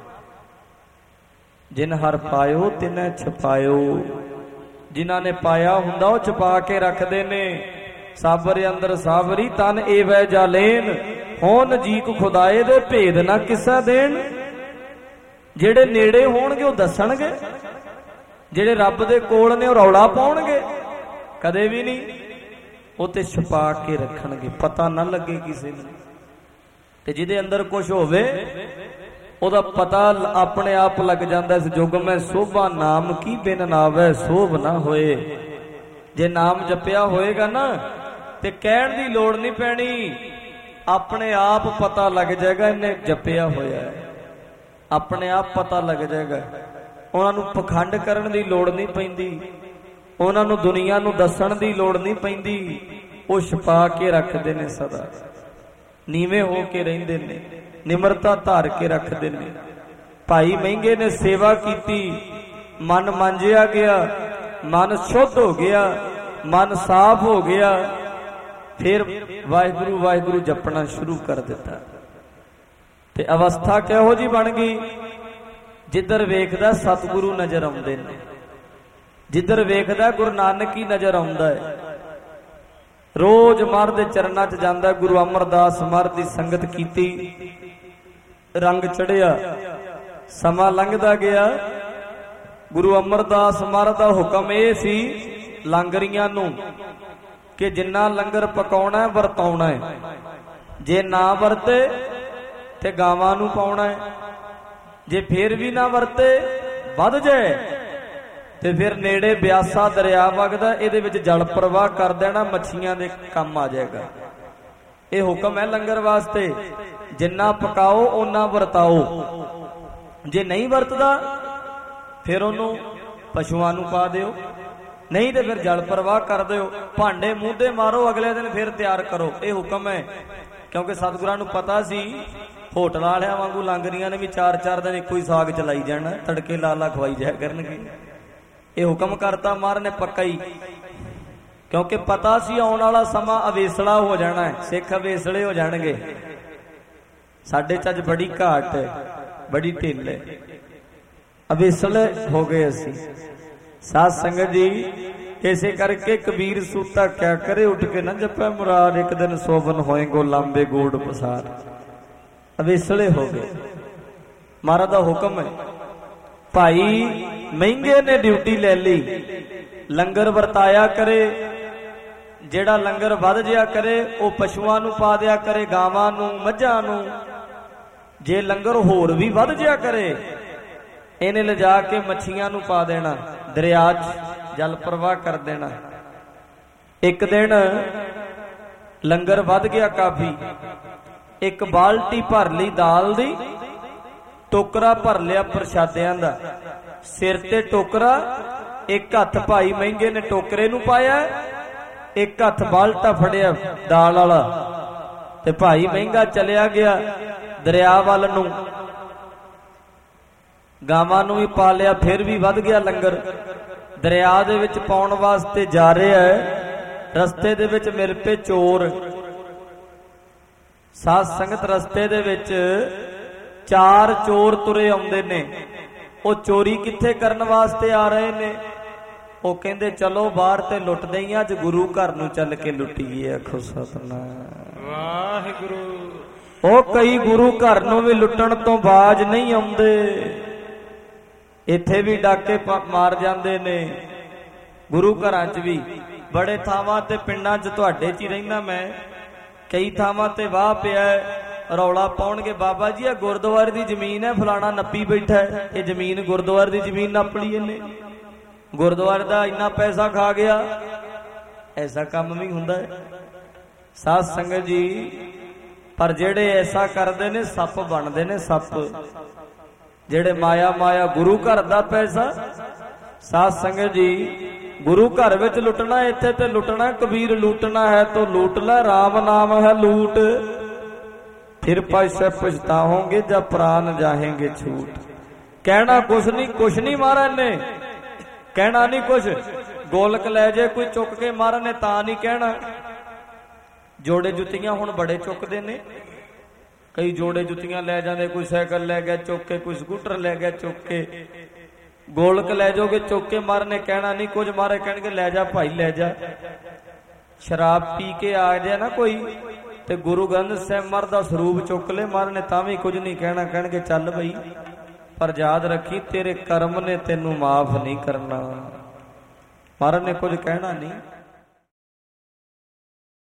ਜਿਨ ਹਰ ਪਾਇਓ ਤਿਨੈ ਛਪਾਇਓ। ਜਿਨ੍ਹਾਂ ਨੇ ਪਾਇਆ ਹੁੰਦਾ ਉਹ ਛਪਾ ਕੇ ਰੱਖਦੇ ਨੇ। ਸਾਬਰ ਅੰਦਰ ਸਾਬਰੀ ਤਨ ਏਵੈ ਜਾਲੇਨ, ਹੋਣ ਜੀਕ ਖੁਦਾਏ ਦੇ ਭੇਦ ਨਾ ਕਿਸਾ ਦੇਣ। ਜਿਹੜੇ ਨੇੜੇ ਹੋਣਗੇ ਉਹ ਦੱਸਣਗੇ, ਜਿਹੜੇ ਰੱਬ ਦੇ ਕੋਲ ਨੇ ਉਹ ਰੌਲਾ ਪਾਉਣਗੇ, ਕਦੇ ਵੀ ਨਹੀਂ। ਉਹ ਤੇ ਛੁਪਾ ਕੇ ਰੱਖਣਗੇ, ਪਤਾ ਨਾ ਲੱਗੇ ਕਿਸੇ ਨੂੰ। ਤੇ ਜਿਹਦੇ ਅੰਦਰ ਕੁਝ ਹੋਵੇ ਉਹਦਾ ਪਤਾ ਆਪਣੇ ਆਪ ਲੱਗ ਜਾਂਦਾ। ਇਸ ਯੁੱਗ ਮੈਂ ਸੋਭਾ ਨਾਮ ਕੀ ਬਿਨ ਨਾਵੈ ਸੋਭ ਨਾ ਹੋਏ। ਜੇ ਨਾਮ ਜਪਿਆ ਹੋਏਗਾ ਨਾ ਤੇ ਕਹਿਣ ਦੀ ਲੋੜ ਨਹੀਂ ਪੈਣੀ, ਆਪਣੇ ਆਪ ਪਤਾ ਲੱਗ ਜਾਏਗਾ ਇਹਨੇ ਜਪਿਆ ਹੋਇਆ ਹੈ, ਆਪਣੇ ਆਪ ਪਤਾ ਲੱਗ ਜਾਏਗਾ। ਉਹਨਾਂ ਨੂੰ ਪਖੰਡ ਕਰਨ ਦੀ ਲੋੜ ਨਹੀਂ ਪੈਂਦੀ, ਉਹਨਾਂ ਨੂੰ ਦੁਨੀਆ ਨੂੰ ਦੱਸਣ ਦੀ ਲੋੜ ਨਹੀਂ ਪੈਂਦੀ। ਉਹ ਛੁਪਾ ਕੇ ਰੱਖਦੇ ਨੇ, ਸਦਾ ਨੀਵੇਂ ਹੋ ਕੇ ਰਹਿੰਦੇ ਨੇ, ਨਿਮਰਤਾ ਧਾਰ ਕੇ ਰੱਖਦੇ ਨੇ। ਭਾਈ ਮਹਿੰਗੇ ਨੇ ਸੇਵਾ ਕੀਤੀ, ਮਨ ਮਾਂਜਿਆ ਗਿਆ, ਮਨ ਸ਼ੁੱਧ ਹੋ ਗਿਆ, ਮਨ ਸਾਫ਼ ਹੋ ਗਿਆ, ਫਿਰ ਵਾਹਿਗੁਰੂ ਵਾਹਿਗੁਰੂ ਜਪਣਾ ਸ਼ੁਰੂ ਕਰ ਦਿੱਤਾ। ਤੇ ਅਵਸਥਾ ਕਿਹੋ ਜੀ ਬਣ ਗਈ? ਜਿੱਧਰ ਵੇਖਦਾ ਸਤਿਗੁਰੂ ਨਜ਼ਰ ਆਉਂਦੇ ਨੇ, ਜਿੱਧਰ ਵੇਖਦਾ ਗੁਰੂ ਨਾਨਕ ਹੀ ਨਜ਼ਰ ਆਉਂਦਾ ਹੈ। ਰੋਜ਼ ਮਹਾਰਾਜ ਦੇ ਚਰਨਾਂ 'ਚ ਜਾਂਦਾ। ਗੁਰੂ ਅਮਰਦਾਸ ਮਹਾਰਾਜ ਦੀ ਸੰਗਤ ਕੀਤੀ, ਰੰਗ ਚੜਿਆ, ਸਮਾਂ ਲੰਘਦਾ ਗਿਆ। ਗੁਰੂ ਅਮਰਦਾਸ ਮਹਾਰਾਜ ਦਾ ਹੁਕਮ ਇਹ ਸੀ ਲੰਗਰੀਆਂ ਨੂੰ ਕਿ ਜਿੰਨਾ ਲੰਗਰ ਪਕਾਉਣਾ ਵਰਤਾਉਣਾ ਹੈ, ਜੇ ਨਾ ਵਰਤੇ ਤੇ ਗਾਵਾਂ ਨੂੰ ਪਾਉਣਾ ਹੈ, ਜੇ ਫੇਰ ਵੀ ਨਾ ਵਰਤੇ ਵੱਧ ਜਾਏ ਤੇ ਫਿਰ ਨੇੜੇ ਬਿਆਸਾ ਦਰਿਆ ਵਗਦਾ, ਇਹਦੇ ਵਿੱਚ ਜਲ ਪ੍ਰਵਾਹ ਕਰ ਦੇਣਾ, ਮੱਛੀਆਂ ਦੇ ਕੰਮ ਆ ਜਾਏਗਾ। ਇਹ ਹੁਕਮ ਹੈ ਲੰਗਰ ਵਾਸਤੇ। ਜਿੰਨਾ ਪਕਾਓ ਓਨਾ ਵਰਤਾਓ, ਜੇ ਨਹੀਂ ਵਰਤਦਾ ਫਿਰ ਉਹਨੂੰ ਪਸ਼ੂਆਂ ਨੂੰ ਪਾ ਦਿਓ, ਨਹੀਂ ਤੇ ਫਿਰ ਜਲ ਪ੍ਰਵਾਹ ਕਰ ਦਿਓ। ਭਾਂਡੇ ਮੂੰਹਦੇ ਮਾਰੋ, ਅਗਲੇ ਦਿਨ ਫਿਰ ਤਿਆਰ ਕਰੋ। ਇਹ ਹੁਕਮ ਹੈ, ਕਿਉਂਕਿ ਸਤਿਗੁਰਾਂ ਨੂੰ ਪਤਾ ਸੀ ਹੋਟਲ ਵਾਲਿਆਂ ਵਾਂਗੂ ਲੰਗਰੀਆਂ ਨੇ ਵੀ ਚਾਰ ਚਾਰ ਦਿਨ ਇੱਕੋ ਹੀ ਸਾਗ ਚਲਾਈ ਜਾਣਾ, ਤੜਕੇ ਲਾ ਲਾ ਖਵਾਈ ਜਾਇਆ ਕਰਨਗੇ। ਇਹ ਹੁਕਮ ਕਰਤਾ ਮਹਾਰਾਜ ਨੇ ਪੱਕਾ ਹੀ, ਕਿਉਂਕਿ ਪਤਾ ਸੀ ਆਉਣ ਵਾਲਾ ਸਮਾਂ ਅਵੇਸਲਾ ਹੋ ਜਾਣਾ ਹੈ, ਸਿੱਖ ਅਵੇਸਲੇ ਹੋ ਜਾਣਗੇ। ਸਾਡੇ ਚ ਅੱਜ ਬੜੀ ਘਾਟ ਹੈ, ਬੜੀ ਢਿੱਲ ਹੈ, ਅਵੇਸਲੇ ਹੋ ਗਏ ਅਸੀਂ। ਸਾਧ ਸੰਗਤ ਜੀ, ਇਸੇ ਕਰਕੇ ਕਬੀਰ ਸੂਤਾ ਕਿਆ ਕਰੇ, ਉੱਠ ਕੇ ਨਾ ਜਪੈ ਮੁਰਾਦ, ਇੱਕ ਦਿਨ ਸੋਵਨ ਹੋਏਗੋ ਲਾਂਬੇ ਗੋੜ ਪਸਾਰ। ਅਵੇਸਲੇ ਹੋ ਗਏ। ਮਹਾਰਾਜ ਦਾ ਹੁਕਮ ਹੈ। ਭਾਈ ਮਹਿੰਗੇ ਨੇ ਡਿਊਟੀ ਲੈ ਲਈ, ਲੰਗਰ ਵਰਤਾਇਆ ਕਰੇ, ਜਿਹੜਾ ਲੰਗਰ ਵੱਧ ਜਿਆ ਕਰੇ ਉਹ ਪਸ਼ੂਆਂ ਨੂੰ ਪਾ ਦਿਆ ਕਰੇ, ਗਾਵਾਂ ਨੂੰ, ਮੱਝਾਂ ਨੂੰ। ਜੇ ਲੰਗਰ ਹੋਰ ਵੀ ਵੱਧ ਜਿਆ ਕਰੇ, ਇਹਨੇ ਲਿਜਾ ਕੇ ਮੱਛੀਆਂ ਨੂੰ ਪਾ ਦੇਣਾ, ਦਰਿਆ 'ਚ ਜਲ ਪ੍ਰਵਾਹ ਕਰ ਦੇਣਾ। ਇੱਕ ਦਿਨ ਲੰਗਰ ਵੱਧ ਗਿਆ ਕਾਫੀ, ਇੱਕ ਬਾਲਟੀ ਭਰ ਲਈ ਦਾਲ ਦੀ, ਟੋਕਰਾ ਭਰ ਲਿਆ ਪ੍ਰਸ਼ਾਦਿਆਂ ਦਾ, ਸਿਰ ਤੇ ਟੋਕਰਾ, ਇੱਕ ਹੱਥ ਭਾਈ ਮਹਿੰਗੇ ਨੇ ਟੋਕਰੇ ਨੂੰ ਪਾਇਆ, ਇੱਕ ਹੱਥ ਬਾਲਟਾ ਫੜਿਆ ਦਾਲ ਵਾਲਾ, ਤੇ ਭਾਈ ਮਹਿੰਗਾ ਚਲਿਆ ਗਿਆ ਦਰਿਆ ਵੱਲ ਨੂੰ। ਗਾਵਾਂ ਨੂੰ ਵੀ ਪਾ ਲਿਆ, ਫਿਰ ਵੀ ਵੱਧ ਗਿਆ ਲੰਗਰ। ਦਰਿਆ ਦੇ ਵਿੱਚ ਪਾਉਣ ਵਾਸਤੇ ਜਾ ਰਿਹਾ ਹੈ, ਰਸਤੇ ਦੇ ਵਿੱਚ ਮਿਲ ਪਏ ਚੋਰ। ਸਾਧ ਸੰਗਤ, ਰਸਤੇ ਦੇ ਵਿੱਚ ਚਾਰ ਚੋਰ ਤੁਰੇ ਆਉਂਦੇ ਨੇ। ਉਹ ਚੋਰੀ ਕਿੱਥੇ ਕਰਨ ਵਾਸਤੇ ਆ ਰਹੇ ਨੇ? ਉਹ ਕਹਿੰਦੇ ਚਲੋ ਬਾਹਰ ਤੇ ਲੁੱਟਦੇ ਹੀ, ਅੱਜ ਗੁਰੂ ਘਰ ਨੂੰ ਚੱਲ ਕੇ ਲੁੱਟੀਏ। ਆਖੋ ਸਤਿਨਾਮ ਵਾਹਿਗੁਰੂ। ਉਹ ਕਈ ਗੁਰੂ ਘਰ ਨੂੰ ਵੀ ਲੁੱਟਣ ਤੋਂ ਬਾਜ ਨਹੀਂ ਆਉਂਦੇ, ਇੱਥੇ ਵੀ ਡਾਕੇ ਮਾਰ ਜਾਂਦੇ ਨੇ। ਗੁਰੂ ਘਰਾਂ 'ਚ ਵੀ ਬੜੇ ਥਾਵਾਂ ਤੇ, ਪਿੰਡਾਂ 'ਚ ਤੁਹਾਡੇ 'ਚ ਹੀ ਰਹਿੰਦਾ ਮੈਂ, ਕਈ ਥਾਵਾਂ ਤੇ ਵਾਹ ਪਿਆ, ਰੌਲਾ ਪਾਉਣਗੇ, ਬਾਬਾ ਜੀ ਇਹ ਗੁਰਦੁਆਰੇ ਦੀ ਜ਼ਮੀਨ ਹੈ, ਫਲਾਣਾ ਨੱਪੀ ਬੈਠਾ ਹੈ, ਇਹ ਜ਼ਮੀਨ ਗੁਰਦੁਆਰੇ ਦੀ ਜ਼ਮੀਨ ਨੱਪ ਲਈ ਇਹਨੇ, ਗੁਰਦੁਆਰੇ ਦਾ ਇੰਨਾ ਪੈਸਾ ਖਾ ਗਿਆ। ਐਸਾ ਕੰਮ ਵੀ ਹੁੰਦਾ ਹੈ ਸਾਧ ਸੰਗਤ ਜੀ। ਪਰ ਜਿਹੜੇ ਐਸਾ ਕਰਦੇ ਨੇ ਸੱਪ ਬਣਦੇ ਨੇ, ਸੱਪ ਜਿਹੜੇ ਮਾਇਆ ਮਾਇਆ ਗੁਰੂ ਘਰ ਦਾ ਪੈਸਾ। ਸਾਧ ਸੰਗਤ ਜੀ, ਗੁਰੂ ਘਰ ਵਿੱਚ ਲੁੱਟਣਾ, ਇੱਥੇ ਤੇ ਲੁੱਟਣਾ। ਕਬੀਰ ਲੂਟਣਾ ਹੈ ਤੋ ਲੂਟ ਲੈ, ਰਾਮ ਨਾਮ ਹੈ ਲੂਟ, ਫਿਰ ਪੈਸੇ ਪਛਤਾਓਗੇ ਜਬ ਪ੍ਰਾਨ ਜਾहेंगे छूट। ਕਹਿਣਾ ਕੁਛ ਨਹੀਂ, ਕੁਛ ਨਹੀਂ ਮਹਾਰਾਜ ਨੇ ਕਹਿਣਾ, ਨਹੀਂ ਕੁਛ। ਗੋਲਕ ਲੈ ਜੇ ਕੋਈ ਚੁੱਕ ਕੇ, ਮਹਾਰਾਜ ਨੇ ਤਾਂ ਨਹੀਂ ਕਹਿਣਾ। ਜੋੜੇ ਜੁੱਤੀਆਂ ਹੁਣ ਬੜੇ ਚੁੱਕਦੇ ਨੇ, ਕਈ ਜੋੜੇ ਜੁੱਤੀਆਂ ਲੈ ਜਾਂਦੇ, ਕੋਈ ਸਾਈਕਲ ਲੈ ਗਿਆ ਚੁੱਕ ਕੇ, ਕੋਈ ਸਕੂਟਰ ਲੈ ਗਿਆ ਚੁੱਕ ਕੇ। ਗੋਲਕ ਲੈ ਜਾਓਗੇ ਚੁੱਕ ਕੇ, ਮਹਾਰਾਜ ਨੇ ਕਹਿਣਾ ਨਹੀਂ ਕੁਝ। ਮਹਾਰਾਜ ਕਹਿਣਗੇ ਲੈ ਜਾ ਭਾਈ ਲੈ ਜਾ। ਸ਼ਰਾਬ ਪੀ ਕੇ ਆ ਜਾਏ ਨਾ ਕੋਈ, ਤੇ ਗੁਰੂ ਗ੍ਰੰਥ ਸਾਹਿਬ ਮਹਾਰਾਜ ਦਾ ਸਰੂਪ ਚੁੱਕ ਲੈ, ਮਹਾਰਾਜ ਨੇ ਤਾਂ ਵੀ ਕੁਝ ਨਹੀਂ ਕਹਿਣਾ। ਕਹਿਣਗੇ ਚੱਲ ਬਈ, ਪਰ ਯਾਦ ਰੱਖੀ ਤੇਰੇ ਕਰਮ ਨੇ ਤੈਨੂੰ ਮਾਫ ਨਹੀਂ ਕਰਨਾ। ਮਹਾਰਾਜ ਨੇ ਕੁਝ ਕਹਿਣਾ ਨਹੀਂ।